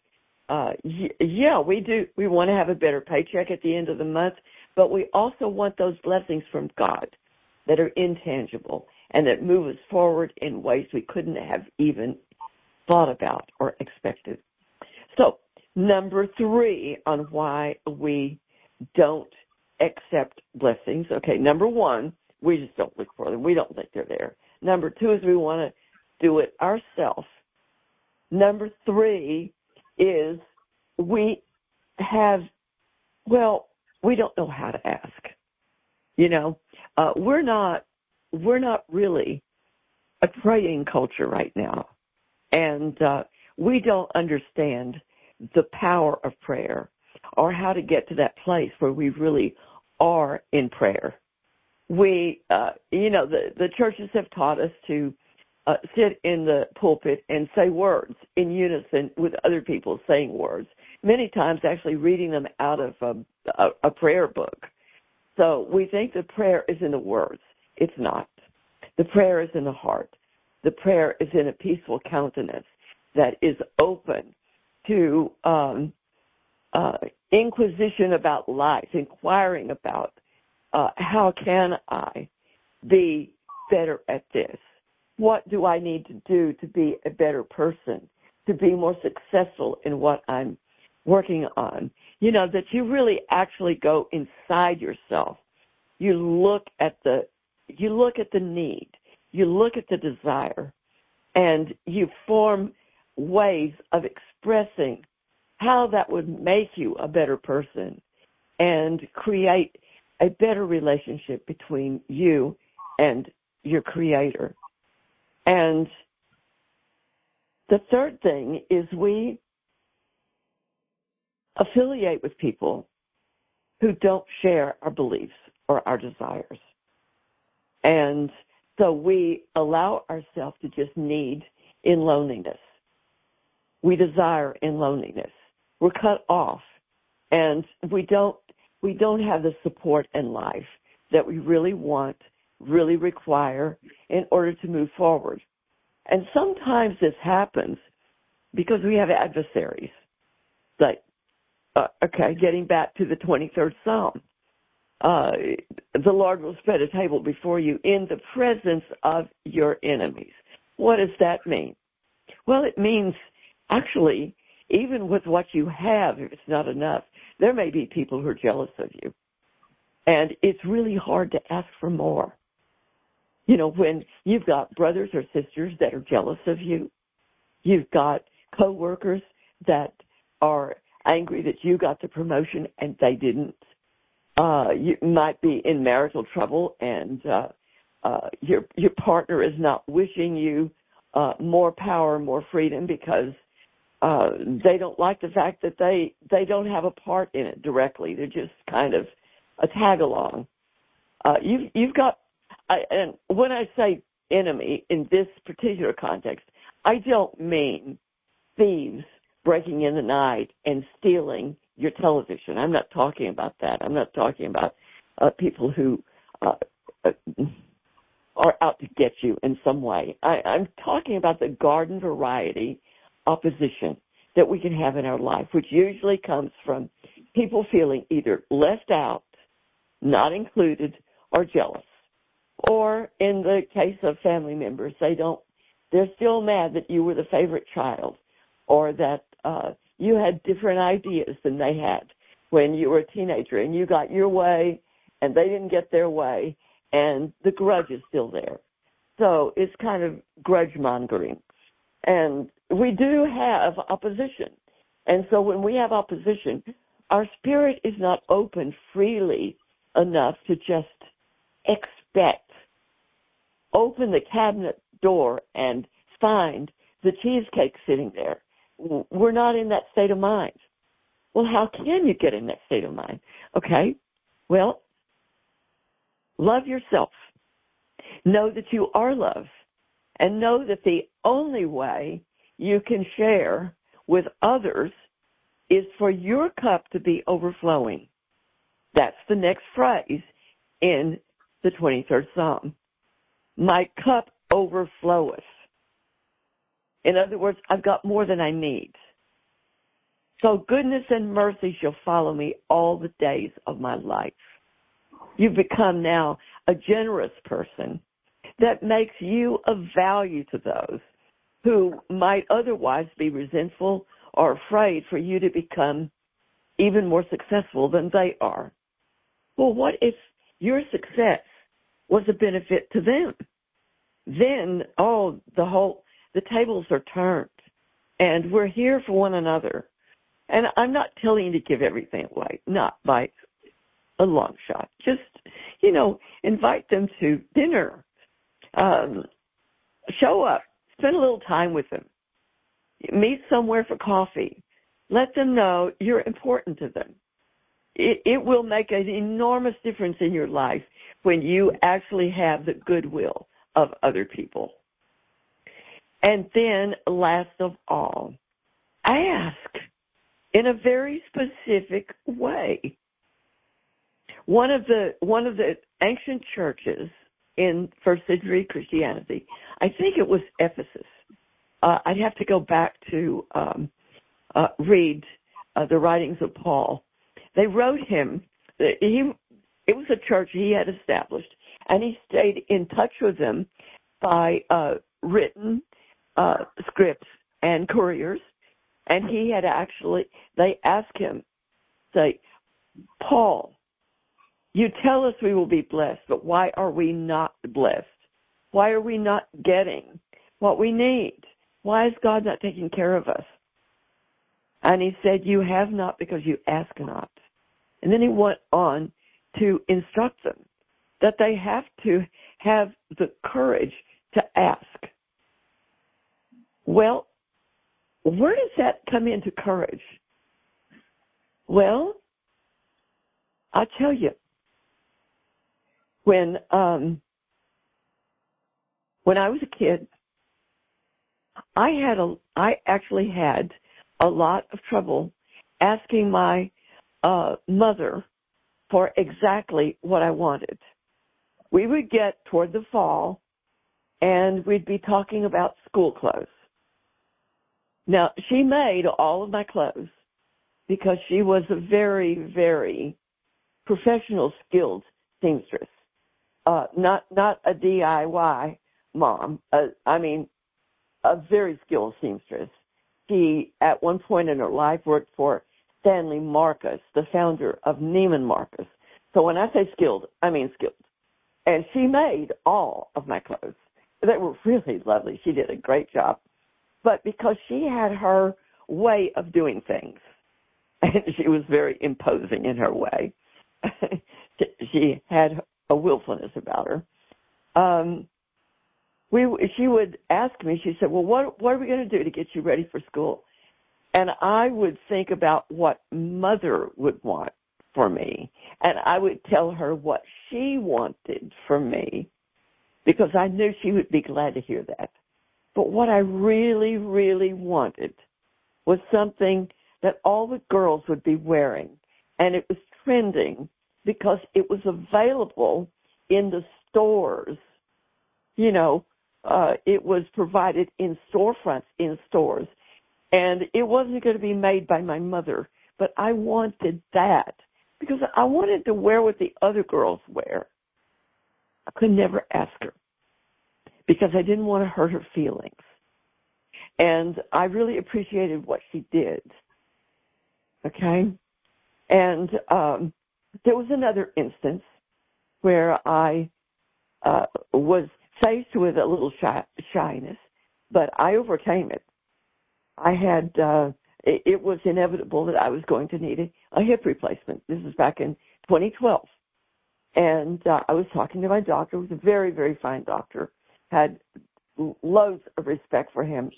We do. We want to have a better paycheck at the end of the month, but we also want those blessings from God that are intangible and that move us forward in ways we couldn't have even thought about or expected. So, number 3 on why we don't accept blessings. Okay, number 1, we just don't look for them. We don't think they're there. Number 2 is we want to do it ourselves. Number 3 is we don't know how to ask. We're not really a praying culture right now. And we don't understand the power of prayer or how to get to that place where we really are in prayer. We, the churches have taught us to sit in the pulpit and say words in unison with other people saying words, many times actually reading them out of a prayer book. So we think the prayer is in the words. It's not. The prayer is in the heart. The prayer is in a peaceful countenance that is open to inquisition about life, inquiring about how can I be better at this? What do I need to do to be a better person, to be more successful in what I'm working on? That you really actually go inside yourself. You look at the need. you look at the desire and you form ways of expressing how that would make you a better person and create a better relationship between you and your Creator. And the third thing is we affiliate with people who don't share our beliefs or our desires. And so we allow ourselves to just need in loneliness. We desire in loneliness. We're cut off, and we don't have the support in life that we really want, really require in order to move forward. And sometimes this happens because we have adversaries. Like, getting back to the 23rd Psalm. The Lord will spread a table before you in the presence of your enemies. What does that mean? Well, it means actually, even with what you have, if it's not enough, there may be people who are jealous of you. And it's really hard to ask for more. You know, when you've got brothers or sisters that are jealous of you, you've got coworkers that are angry that you got the promotion and they didn't. You might be in marital trouble and your partner is not wishing you more power, more freedom because they don't like the fact that they don't have a part in it directly. They're just kind of a tag along. You've got, and when I say enemy in this particular context, I don't mean thieves breaking in the night and stealing your television. I'm not talking about that. I'm not talking about people who are out to get you in some way. I'm talking about the garden variety opposition that we can have in our life, which usually comes from people feeling either left out, not included, or jealous. Or in the case of family members, they're still mad that you were the favorite child, or that you had different ideas than they had when you were a teenager, and you got your way, and they didn't get their way, and the grudge is still there. So it's kind of grudge mongering. And we do have opposition. And so when we have opposition, our spirit is not open freely enough to just expect. Open the cabinet door and find the cheesecake sitting there. We're not in that state of mind. Well, how can you get in that state of mind? Okay, well, love yourself. Know that you are loved. And know that the only way you can share with others is for your cup to be overflowing. That's the next phrase in the 23rd Psalm. My cup overfloweth. In other words, I've got more than I need. So goodness and mercy shall follow me all the days of my life. You've become now a generous person that makes you of value to those who might otherwise be resentful or afraid for you to become even more successful than they are. Well, what if your success was a benefit to them? Then, the tables are turned, and we're here for one another. And I'm not telling you to give everything away, not by a long shot. Just, invite them to dinner. Show up. Spend a little time with them. Meet somewhere for coffee. Let them know you're important to them. It will make an enormous difference in your life when you actually have the goodwill of other people. And then, last of all, ask in a very specific way. One of the ancient churches in first century Christianity, I think it was Ephesus. I'd have to go back to read the writings of Paul. They wrote him. It was a church he had established, and he stayed in touch with them by written scripts and couriers. And he had they asked him, say, Paul, you tell us we will be blessed, but why are we not blessed? Why are we not getting what we need? Why is God not taking care of us? And he said, you have not because you ask not. And then he went on to instruct them that they have to have the courage to ask. Well, where does that come into courage? Well, I'll tell you, when I was a kid, I actually had a lot of trouble asking my mother for exactly what I wanted. We would get toward the fall, and we'd be talking about school clothes. Now, she made all of my clothes because she was a very, very professional, skilled seamstress. Not a DIY mom. A very skilled seamstress. She, at one point in her life, worked for Stanley Marcus, the founder of Neiman Marcus. So when I say skilled, I mean skilled. And she made all of my clothes. They were really lovely. She did a great job. But because she had her way of doing things, and she was very imposing in her way, she had a willfulness about her. She would ask me, she said, well, what are we going to do to get you ready for school? And I would think about what Mother would want for me, and I would tell her what she wanted for me, because I knew she would be glad to hear that. But what I really, really wanted was something that all the girls would be wearing, and it was trending because it was available in the stores. You know, it was provided in storefronts, in stores, and it wasn't going to be made by my mother, but I wanted that because I wanted to wear what the other girls wear. I could never ask her because I didn't want to hurt her feelings. And I really appreciated what she did. Okay? And there was another instance where I was faced with a little shyness, but I overcame it. I had, it was inevitable that I was going to need a hip replacement. This is back in 2012. And I was talking to my doctor, who was a very, very fine doctor, had loads of respect for him.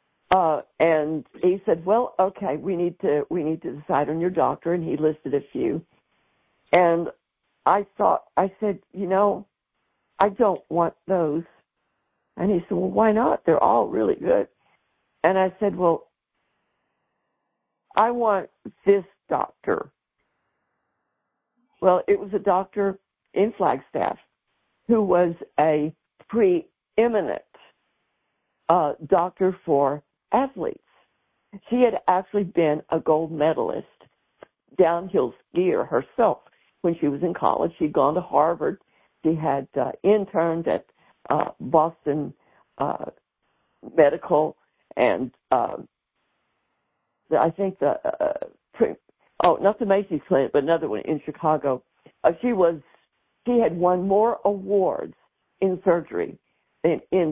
And he said, well, okay, we need to decide on your doctor, and he listed a few. And I said, you know, I don't want those. And he said, well, why not? They're all really good. And I said, well, I want this doctor. Well, it was a doctor in Flagstaff who was a preeminent doctor for athletes. She had actually been a gold medalist downhill skier herself when she was in college. She'd gone to Harvard. She had interned at Boston Medical and I think not the Macy's Clinic, but another one in Chicago. She had won more awards in surgery in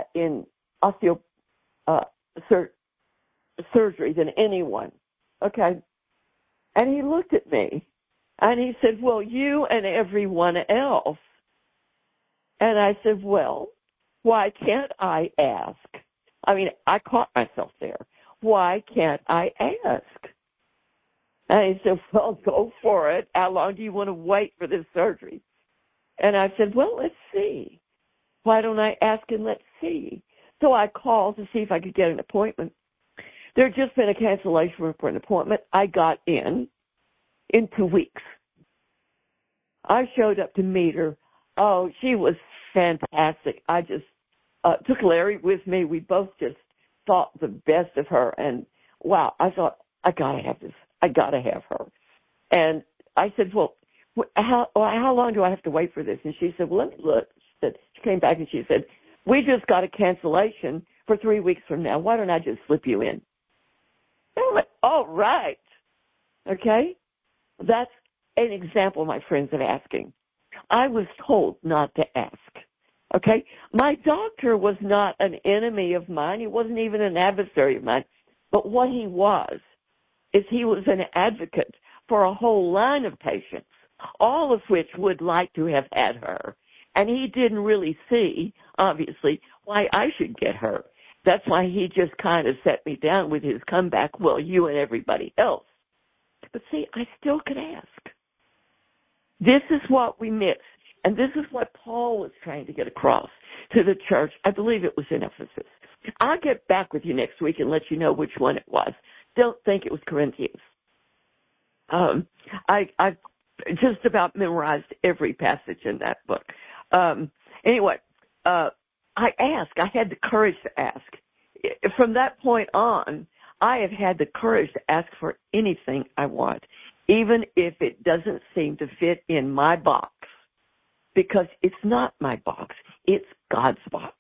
surgery than anyone. Okay. And he looked at me and he said, well, you and everyone else. And I said, well, why can't I ask? I mean, I caught myself there. Why can't I ask? And he said, well, go for it. How long do you want to wait for this surgery? And I said, well, let's see. Why don't I ask and let's see? So I called to see if I could get an appointment. There had just been a cancellation for an appointment. I got in 2 weeks. I showed up to meet her. Oh, she was fantastic. I just took Larry with me. We both just thought the best of her. And, wow, I thought, I got to have this. I got to have her. And I said, well, how long do I have to wait for this? And she said, well, let me look. She came back and she said, we just got a cancellation for 3 weeks from now. Why don't I just slip you in? And I went, all right. Okay? That's an example, my friends, of asking. I was told not to ask. Okay? My doctor was not an enemy of mine. He wasn't even an adversary of mine. But what he was is he was an advocate for a whole line of patients, all of which would like to have had her. And he didn't really see, obviously, why I should get her. That's why he just kind of set me down with his comeback, well, you and everybody else. But see, I still could ask. This is what we miss. And this is what Paul was trying to get across to the church. I believe it was in Ephesus. I'll get back with you next week and let you know which one it was. Don't think it was Corinthians. I've just about memorized every passage in that book. Anyway, I asked. I had the courage to ask. From that point on, I have had the courage to ask for anything I want, even if it doesn't seem to fit in my box, because it's not my box. It's God's box.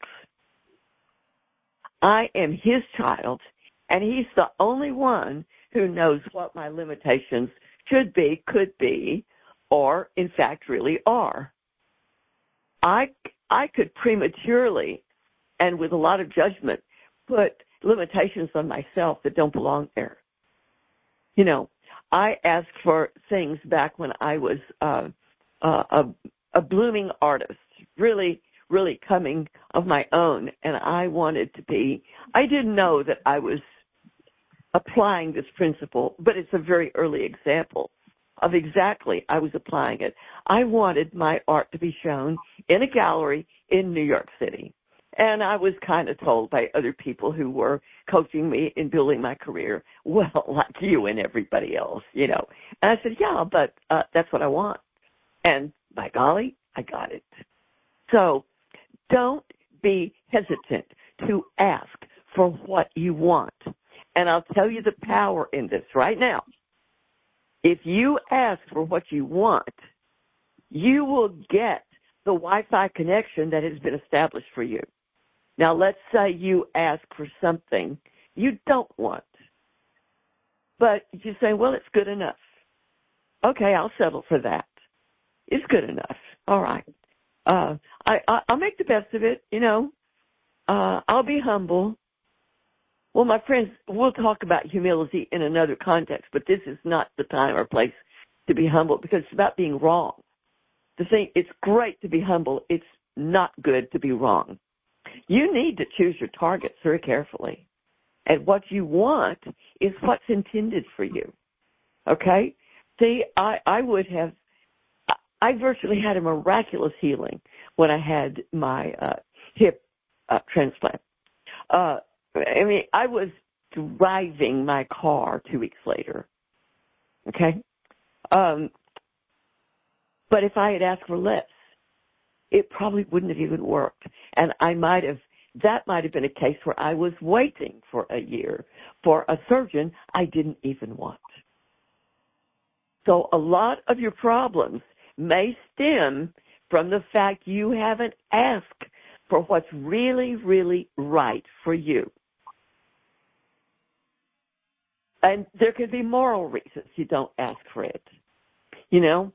I am his child, and he's the only one who knows what my limitations should be, could be, or in fact really are. I could prematurely and with a lot of judgment put limitations on myself that don't belong there. You know, I asked for things back when I was a blooming artist, really coming of my own, and I wanted to be, I didn't know that I was applying this principle, but it's a very early example of exactly I was applying it. I wanted my art to be shown in a gallery in New York City. And I was kind of told by other people who were coaching me in building my career, well, like you and everybody else, you know. And I said, yeah, but that's what I want. And by golly, I got it. So don't be hesitant to ask for what you want. And I'll tell you the power in this right now. If you ask for what you want, you will get the Wi-Fi connection that has been established for you. Now, let's say you ask for something you don't want, but you say, well, it's good enough. Okay, I'll settle for that. It's good enough. All right. I'll make the best of it, you know. I'll be humble. Well, my friends, we'll talk about humility in another context, but this is not the time or place to be humble because it's about being wrong. The thing, it's great to be humble. It's not good to be wrong. You need to choose your targets very carefully. And what you want is what's intended for you. Okay? See, I virtually had a miraculous healing when I had my hip transplant. I mean, I was driving my car 2 weeks later, okay? But if I had asked for less, it probably wouldn't have even worked. And that might have been a case where I was waiting for a year for a surgeon I didn't even want. So a lot of your problems may stem from the fact you haven't asked for what's really, really right for you. And there could be moral reasons you don't ask for it. You know,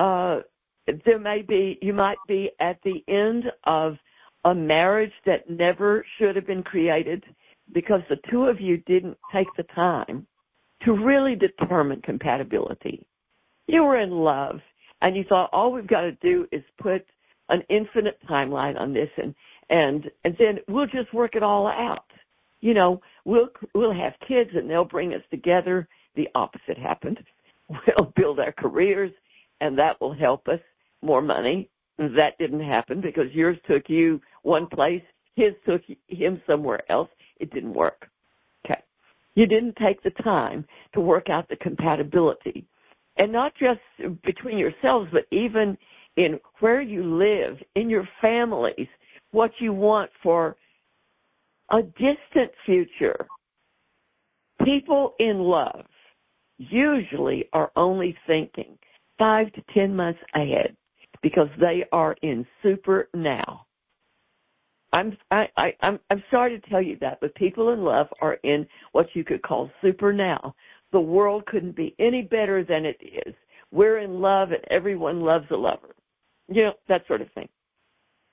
you might be at the end of a marriage that never should have been created because the two of you didn't take the time to really determine compatibility. You were in love, and you thought all we've got to do is put an infinite timeline on this, and then we'll just work it all out. You know, we'll have kids, and they'll bring us together. The opposite happened. We'll build our careers, and that will help us. More money. That didn't happen because yours took you one place, his took him somewhere else. It didn't work. Okay. You didn't take the time to work out the compatibility. And not just between yourselves, but even in where you live, in your families, what you want for a distant future. People in love usually are only thinking 5 to 10 months ahead because they are in super now. I'm sorry to tell you that, but people in love are in what you could call super now. The world couldn't be any better than it is. We're in love and everyone loves a lover. You know, that sort of thing.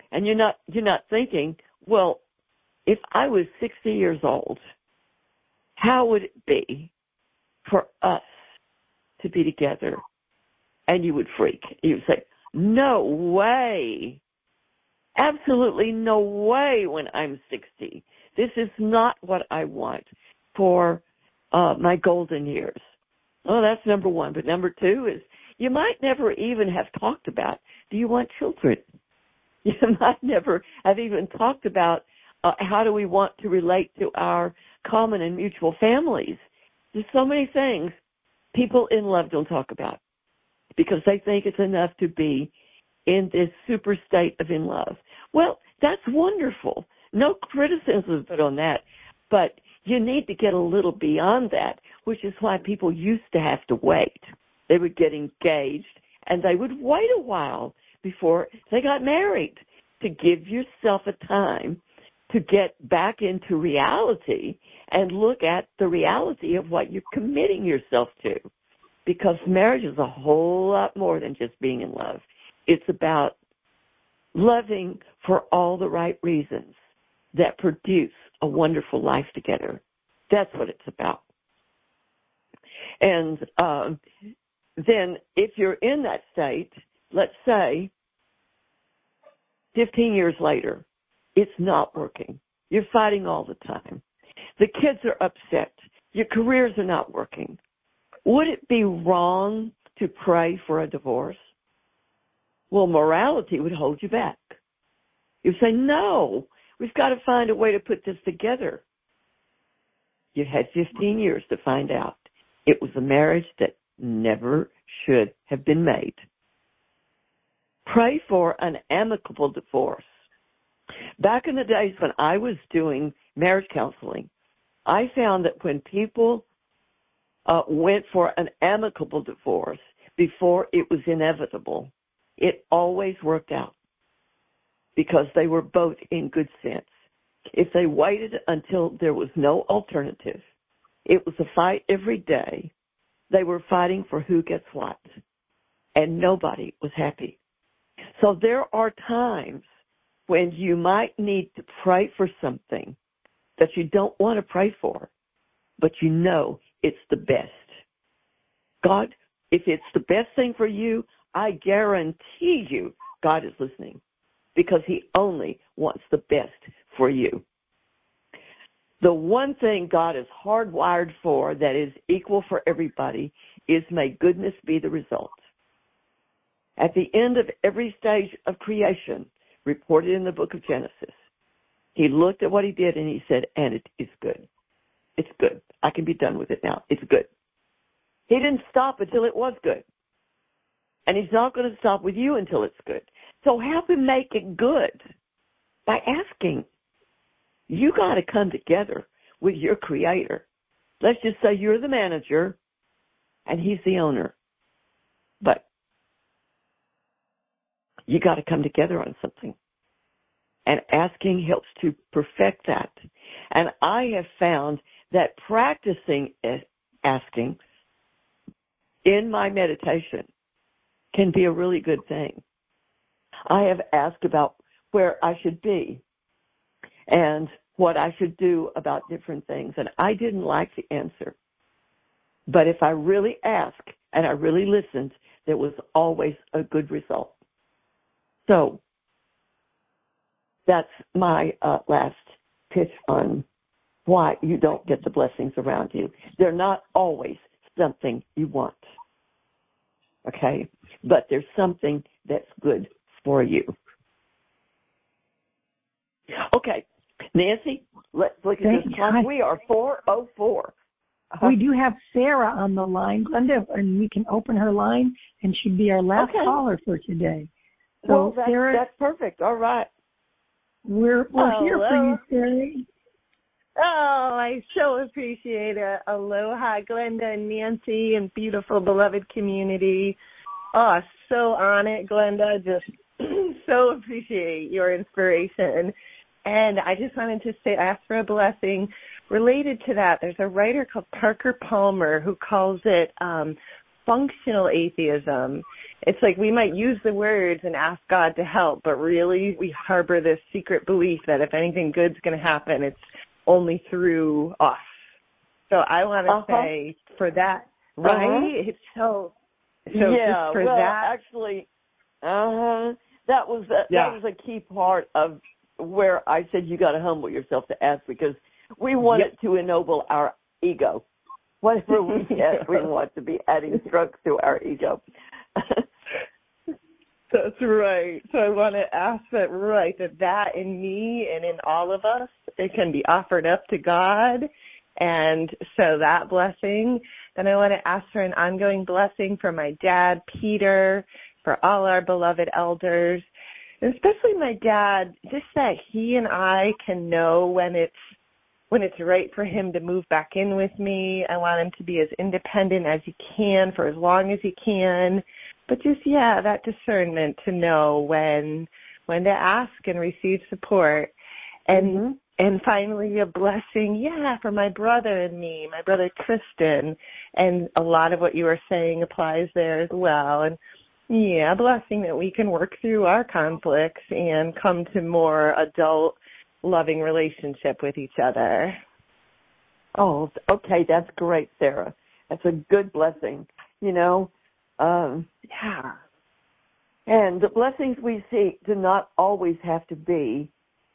And you're not thinking, well, if I was 60 years old, how would it be for us to be together? And you would freak. You would say, no way. Absolutely no way when I'm 60. This is not what I want for my golden years. Oh, that's number one. But number two is you might never even have talked about, do you want children? You might never have even talked about how do we want to relate to our common and mutual families. There's so many things people in love don't talk about because they think it's enough to be in this super state of in love. Well, that's wonderful. No criticism put on that, but you need to get a little beyond that, which is why people used to have to wait. They would get engaged, and they would wait a while before they got married to give yourself a time to get back into reality and look at the reality of what you're committing yourself to. Because marriage is a whole lot more than just being in love. It's about loving for all the right reasons that produce a wonderful life together. That's what it's about. And then if you're in that state, let's say 15 years later, it's not working. You're fighting all the time. The kids are upset. Your careers are not working. Would it be wrong to pray for a divorce? Well, morality would hold you back. You'd say, no, we've got to find a way to put this together. You had 15 years to find out. It was a marriage that never should have been made. Pray for an amicable divorce. Back in the days when I was doing marriage counseling, I found that when people went for an amicable divorce before it was inevitable, it always worked out because they were both in good sense. If they waited until there was no alternative, it was a fight every day. They were fighting for who gets what, and nobody was happy. So there are times when you might need to pray for something that you don't want to pray for, but you know it's the best. God, if it's the best thing for you, I guarantee you God is listening because he only wants the best for you. The one thing God is hardwired for that is equal for everybody is may goodness be the result. At the end of every stage of creation, reported in the book of Genesis, he looked at what he did and he said, and it is good. It's good. I can be done with it now. It's good. He didn't stop until it was good. And he's not going to stop with you until it's good. So help him make it good by asking. You got to come together with your creator. Let's just say you're the manager and he's the owner. But you got to come together on something. And asking helps to perfect that. And I have found that practicing asking in my meditation can be a really good thing. I have asked about where I should be and what I should do about different things, and I didn't like the answer. But if I really asked and I really listened, there was always a good result. So that's my last pitch on why you don't get the blessings around you. They're not always something you want, okay? But there's something that's good for you. Okay, Nancy, let's look at this clock. We are 4:04. We do have Sarah on the line, Glenda, and we can open her line, and she'd be our last caller for today. So, well, Sarah, that's perfect. All right. We're here for you, Sarah. Oh, I so appreciate it. Aloha, Glenda and Nancy and beautiful, beloved community. Oh, so on it, Glenda. Just so appreciate your inspiration. And I just wanted to ask for a blessing related to that. There's a writer called Parker Palmer who calls it functional atheism. It's like we might use the words and ask God to help, but really we harbor this secret belief that if anything good's going to happen, it's only through us. So I want to say for that, right? It's so yeah. For well, that. Actually, that was a key part of where I said you got to humble yourself to ask, because we want it to ennoble our ego. Whatever we get, we want to be adding strokes to our ego. That's right. So I want to ask that in me and in all of us, it can be offered up to God. And so that blessing, then I want to ask for an ongoing blessing for my dad, Peter, for all our beloved elders, and especially my dad, just that he and I can know when it's right for him to move back in with me. I want him to be as independent as he can for as long as he can. But just, that discernment to know when to ask and receive support. And and finally a blessing, for my brother and me, my brother Tristan. And a lot of what you were saying applies there as well. And a blessing that we can work through our conflicts and come to more adult, loving relationship with each other. Oh, okay, that's great, Sarah. That's a good blessing, And the blessings we seek do not always have to be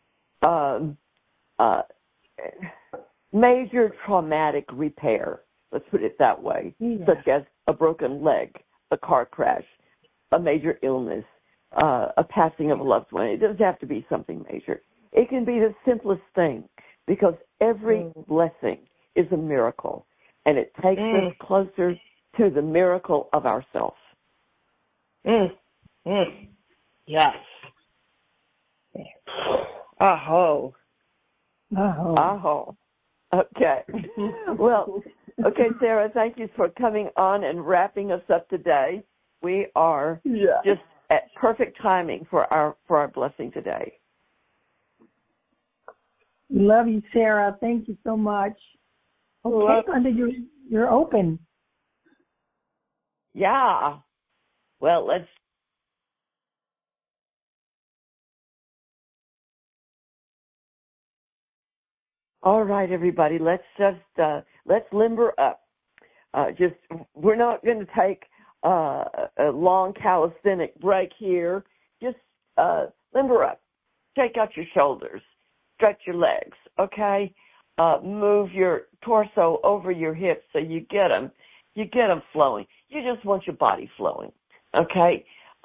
major traumatic repair, let's put it that way, such as a broken leg, a car crash, a major illness, a passing of a loved one. It doesn't have to be something major. It can be the simplest thing, because every blessing is a miracle, and it takes us closer to the miracle of ourselves. Yes. Aho. Okay. Well, Sarah, thank you for coming on and wrapping us up today. We are just at perfect timing for our blessing today. Love you, Sarah. Thank you so much. Okay, Glenda, you're open. Yeah. Well, let's. All right, everybody. Let's let's limber up. We're not going to take a long calisthenic break here. Just limber up. Shake out your shoulders. Stretch your legs. Okay. Move your torso over your hips so you get them flowing. You just want your body flowing. Okay.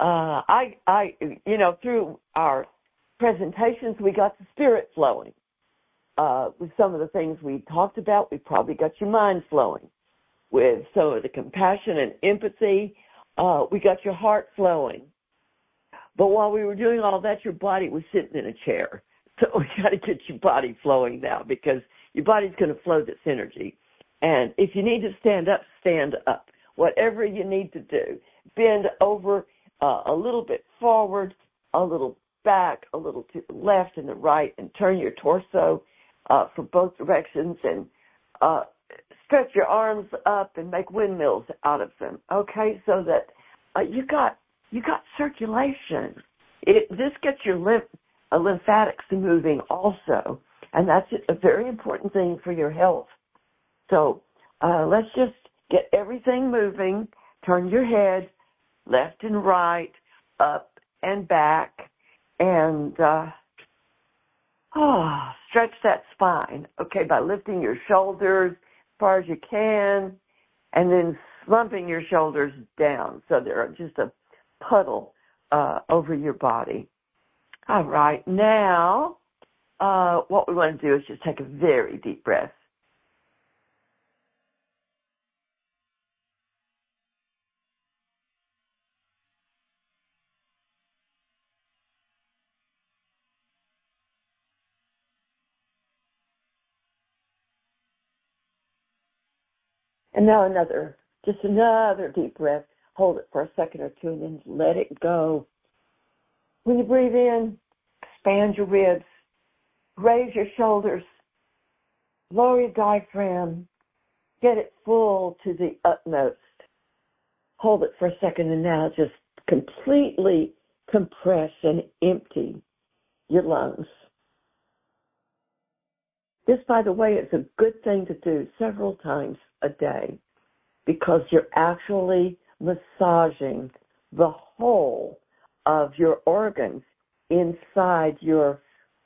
Through our presentations, we got the spirit flowing. With some of the things we talked about, we probably got your mind flowing. With some of the compassion and empathy, we got your heart flowing. But while we were doing all that, your body was sitting in a chair. So we got to get your body flowing now, because your body's going to flow this energy. And if you need to stand up, stand up. Whatever you need to do. Bend over a little bit forward, a little back, a little to the left and the right, and turn your torso for both directions, and stretch your arms up and make windmills out of them. Okay, so that you got circulation. This gets your lymphatics moving also, and that's a very important thing for your health. So let's just get everything moving. Turn your head left and right, up and back, and stretch that spine, okay, by lifting your shoulders as far as you can, and then slumping your shoulders down so they're just a puddle over your body. All right, now what we want to do is just take a very deep breath. And now another deep breath. Hold it for a second or two and then let it go. When you breathe in, expand your ribs, raise your shoulders, lower your diaphragm, get it full to the utmost. hold it for a second, and now just completely compress and empty your lungs. This, by the way, is a good thing to do several times a day because you're actually massaging the whole of your organs inside your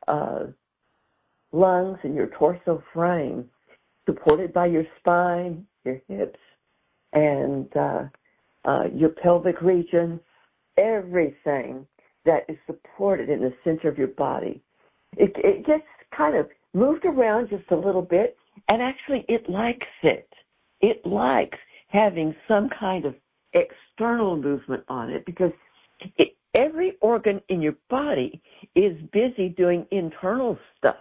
lungs and your torso frame, supported by your spine, your hips, and your pelvic region, everything that is supported in the center of your body. It gets kind of moved around just a little bit, and actually it likes it. It likes having some kind of external movement on it because every organ in your body is busy doing internal stuff.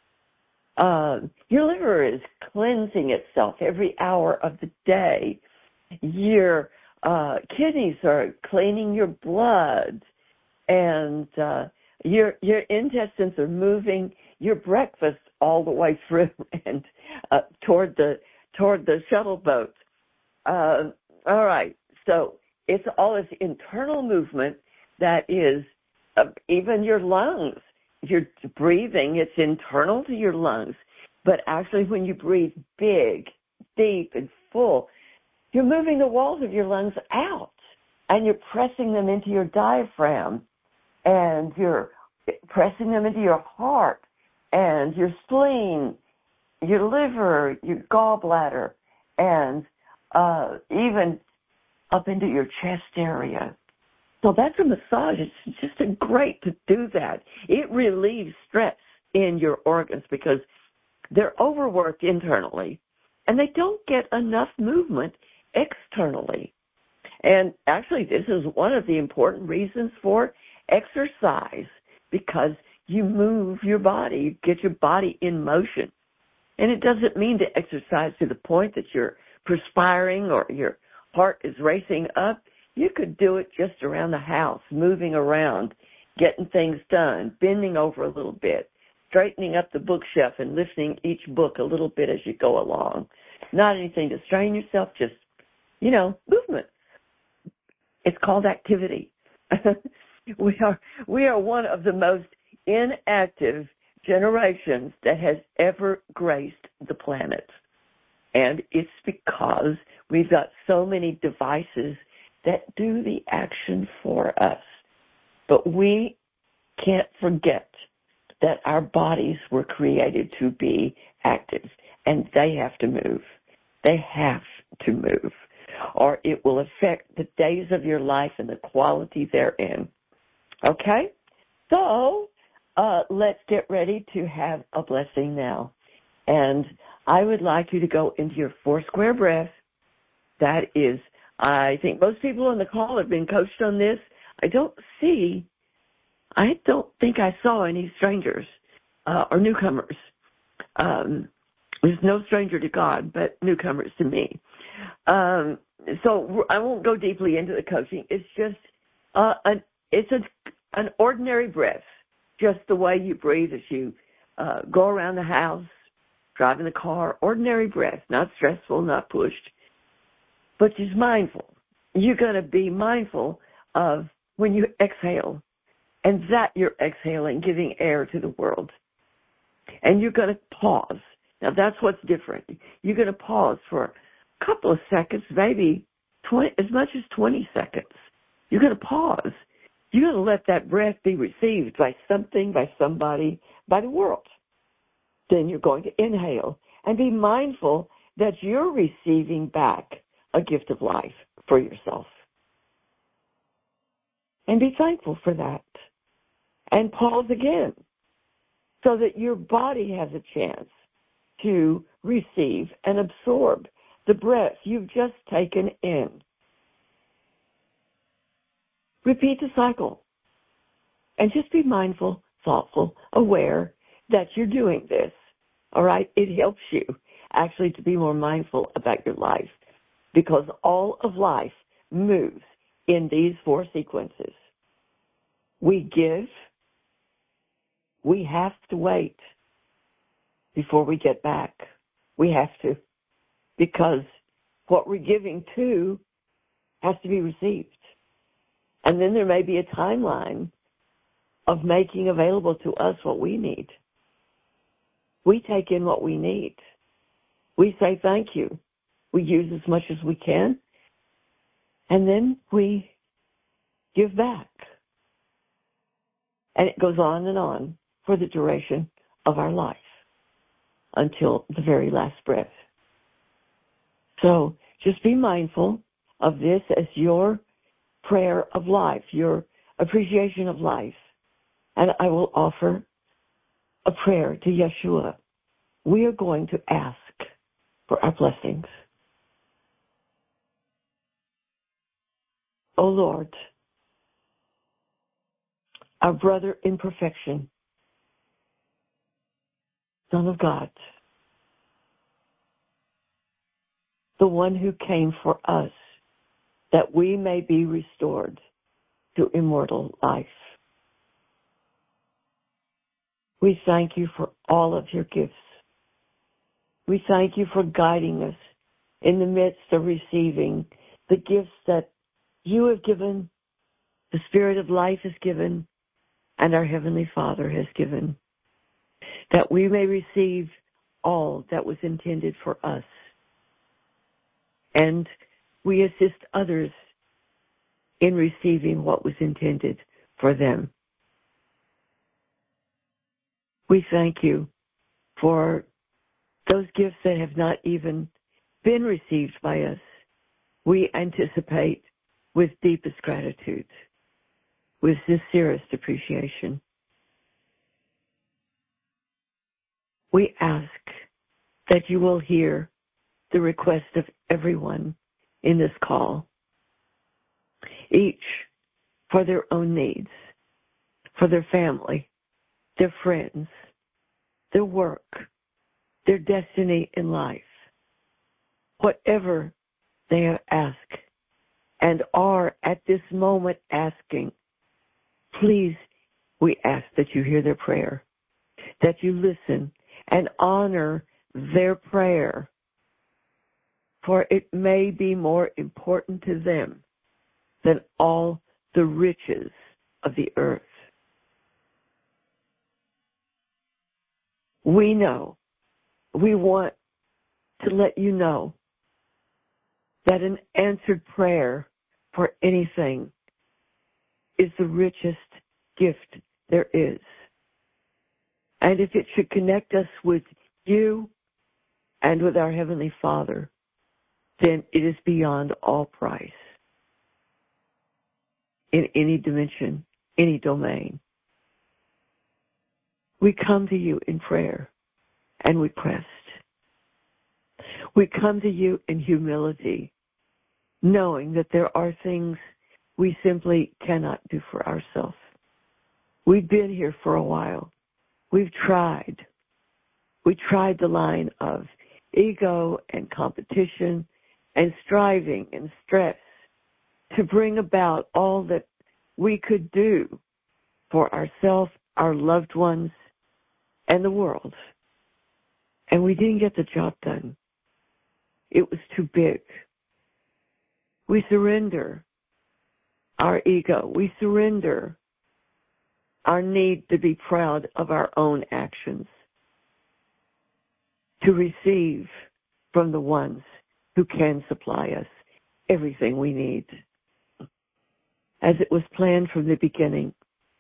Your liver is cleansing itself every hour of the day. Your kidneys are cleaning your blood, and your intestines are moving your breakfast all the way through and toward the shuttle boat. All right, so it's all this internal movement that is even your lungs. You're breathing, it's internal to your lungs. But actually when you breathe big, deep, and full, you're moving the walls of your lungs out, and you're pressing them into your diaphragm, and you're pressing them into your heart, and your spleen, your liver, your gallbladder, and even up into your chest area. So that's a massage. It's just great to do that. It relieves stress in your organs because they're overworked internally, and they don't get enough movement externally. And actually, this is one of the important reasons for exercise, because you move your body, you get your body in motion. And it doesn't mean to exercise to the point that you're perspiring or your heart is racing up. You could do it just around the house, moving around, getting things done, bending over a little bit, straightening up the bookshelf and lifting each book a little bit as you go along. Not anything to strain yourself, just, movement. It's called activity. We are one of the most inactive generations that has ever graced the planet. And it's because we've got so many devices that do the action for us. But we can't forget that our bodies were created to be active, and they have to move. They have to move, or it will affect the days of your life and the quality therein. Okay? So let's get ready to have a blessing now. And I would like you to go into your 4 square breaths. That is, I think most people on the call have been coached on this. I don't think I saw any strangers or newcomers. There's no stranger to God, but newcomers to me. So I won't go deeply into the coaching. It's just an ordinary breath, just the way you breathe as you go around the house, driving the car. Ordinary breath, not stressful, not pushed, but just mindful. You're going to be mindful of when you exhale, and that you're exhaling, giving air to the world. And you're going to pause. Now, that's what's different. You're going to pause for a couple of seconds, maybe as much as 20 seconds. You're going to pause. You're going to let that breath be received by something, by somebody, by the world. Then you're going to inhale and be mindful that you're receiving back a gift of life for yourself. And be thankful for that. And pause again so that your body has a chance to receive and absorb the breath you've just taken in. Repeat the cycle. And just be mindful, thoughtful, aware that you're doing this. All right? It helps you actually to be more mindful about your life, because all of life moves in these 4 sequences. We give. We have to wait before we get back. We have to, because what we're giving to has to be received. And then there may be a timeline of making available to us what we need. We take in what we need. We say thank you. We use as much as we can. And then we give back. And it goes on for the duration of our life until the very last breath. So just be mindful of this as your prayer of life, your appreciation of life. And I will offer a prayer to Yeshua. We are going to ask for our blessings. O Lord, our brother in perfection, Son of God, the one who came for us that we may be restored to immortal life. We thank you for all of your gifts. We thank you for guiding us in the midst of receiving the gifts that you have given, the Spirit of life has given, and our Heavenly Father has given, that we may receive all that was intended for us. And we assist others in receiving what was intended for them. We thank you for those gifts that have not even been received by us. We anticipate with deepest gratitude, with sincerest appreciation. We ask that you will hear the request of everyone in this call, each for their own needs, for their family, their friends, their work, their destiny in life. Whatever they ask and are at this moment asking, please, we ask that you hear their prayer, that you listen and honor their prayer, for it may be more important to them than all the riches of the earth. We know, we want to let you know that an answered prayer for anything is the richest gift there is. And if it should connect us with you and with our Heavenly Father, then it is beyond all price in any dimension, any domain. We come to you in prayer and request. We come to you in humility, knowing that there are things we simply cannot do for ourselves. We've been here for a while. We've tried. We tried the line of ego and competition and striving and stress to bring about all that we could do for ourselves, our loved ones, and the world. And we didn't get the job done. It was too big. We surrender our ego. We surrender our need to be proud of our own actions, to receive from the ones who can supply us everything we need. As it was planned from the beginning.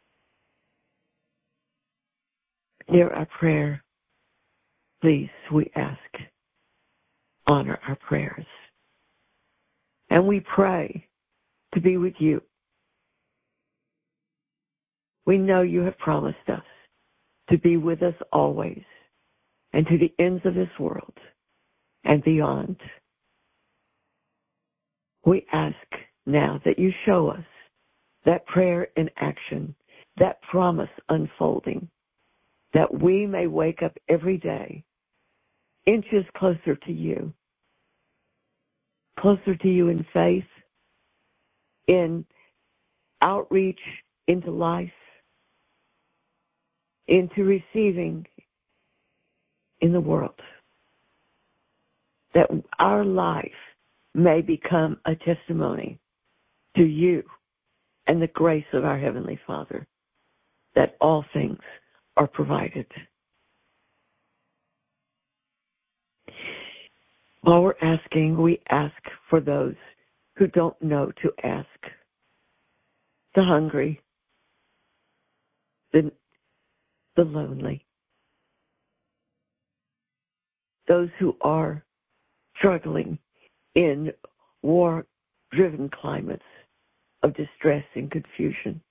Hear our prayer. Please, we ask, honor our prayers. And we pray to be with you. We know you have promised us to be with us always and to the ends of this world and beyond. We ask now that you show us that prayer in action, that promise unfolding, that we may wake up every day inches closer to you in faith, in outreach into life, into receiving in the world, that our life may become a testimony to you and the grace of our Heavenly Father that all things are provided. While we're asking, we ask for those who don't know to ask. The hungry, the lonely, those who are struggling in war-driven climates of distress and confusion.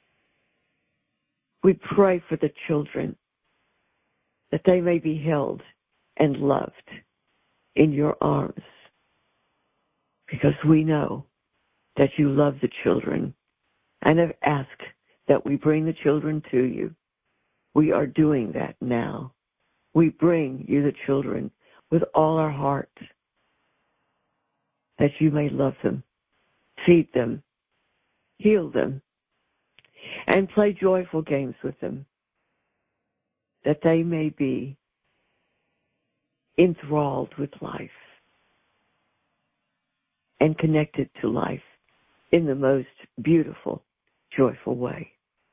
We pray for the children that they may be held and loved in your arms, because we know that you love the children and have asked that we bring the children to you. We are doing that now. We bring you the children with all our heart, that you may love them, feed them, heal them, and play joyful games with them, that they may be enthralled with life and connected to life in the most beautiful, joyful way.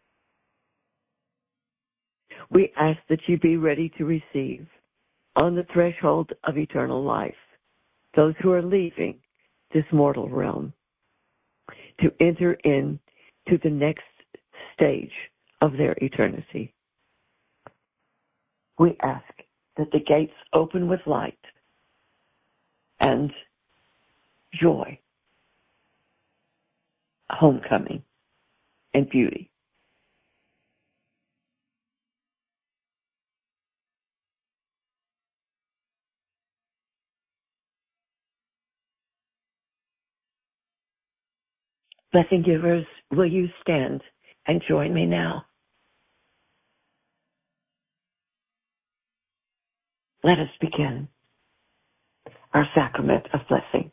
We ask that you be ready to receive on the threshold of eternal life those who are leaving this mortal realm to enter into the next stage of their eternity. We ask that the gates open with light and joy, homecoming, and beauty. Blessing givers, will you stand and join me now? Let us begin our sacrament of blessing.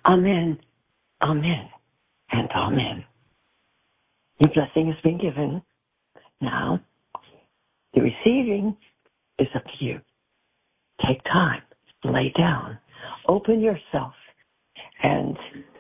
Amen, amen, and amen. Your blessing has been given. Now, the receiving is up to you. Take time, lay down, open yourself, and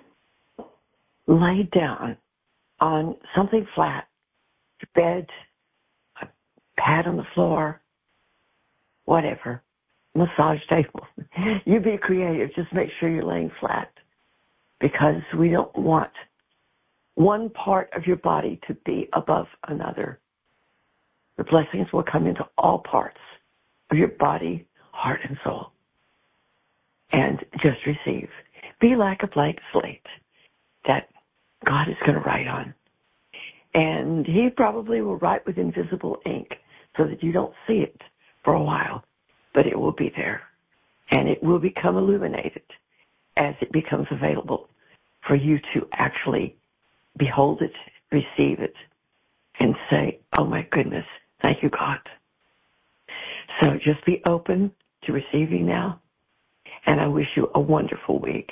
lay down on something flat, your bed, a pad on the floor, whatever, massage table. You be creative. Just make sure you're laying flat, because we don't want one part of your body to be above another. The blessings will come into all parts of your body, heart, and soul. And just receive. Be like a blank slate that God is going to write on. And he probably will write with invisible ink so that you don't see it for a while, but it will be there. And it will become illuminated as it becomes available for you to actually behold it, receive it, and say, oh my goodness, thank you, God. So just be open to receiving now. And I wish you a wonderful week.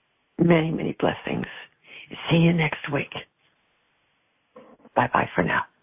Many, many blessings. See you next week. Bye-bye for now.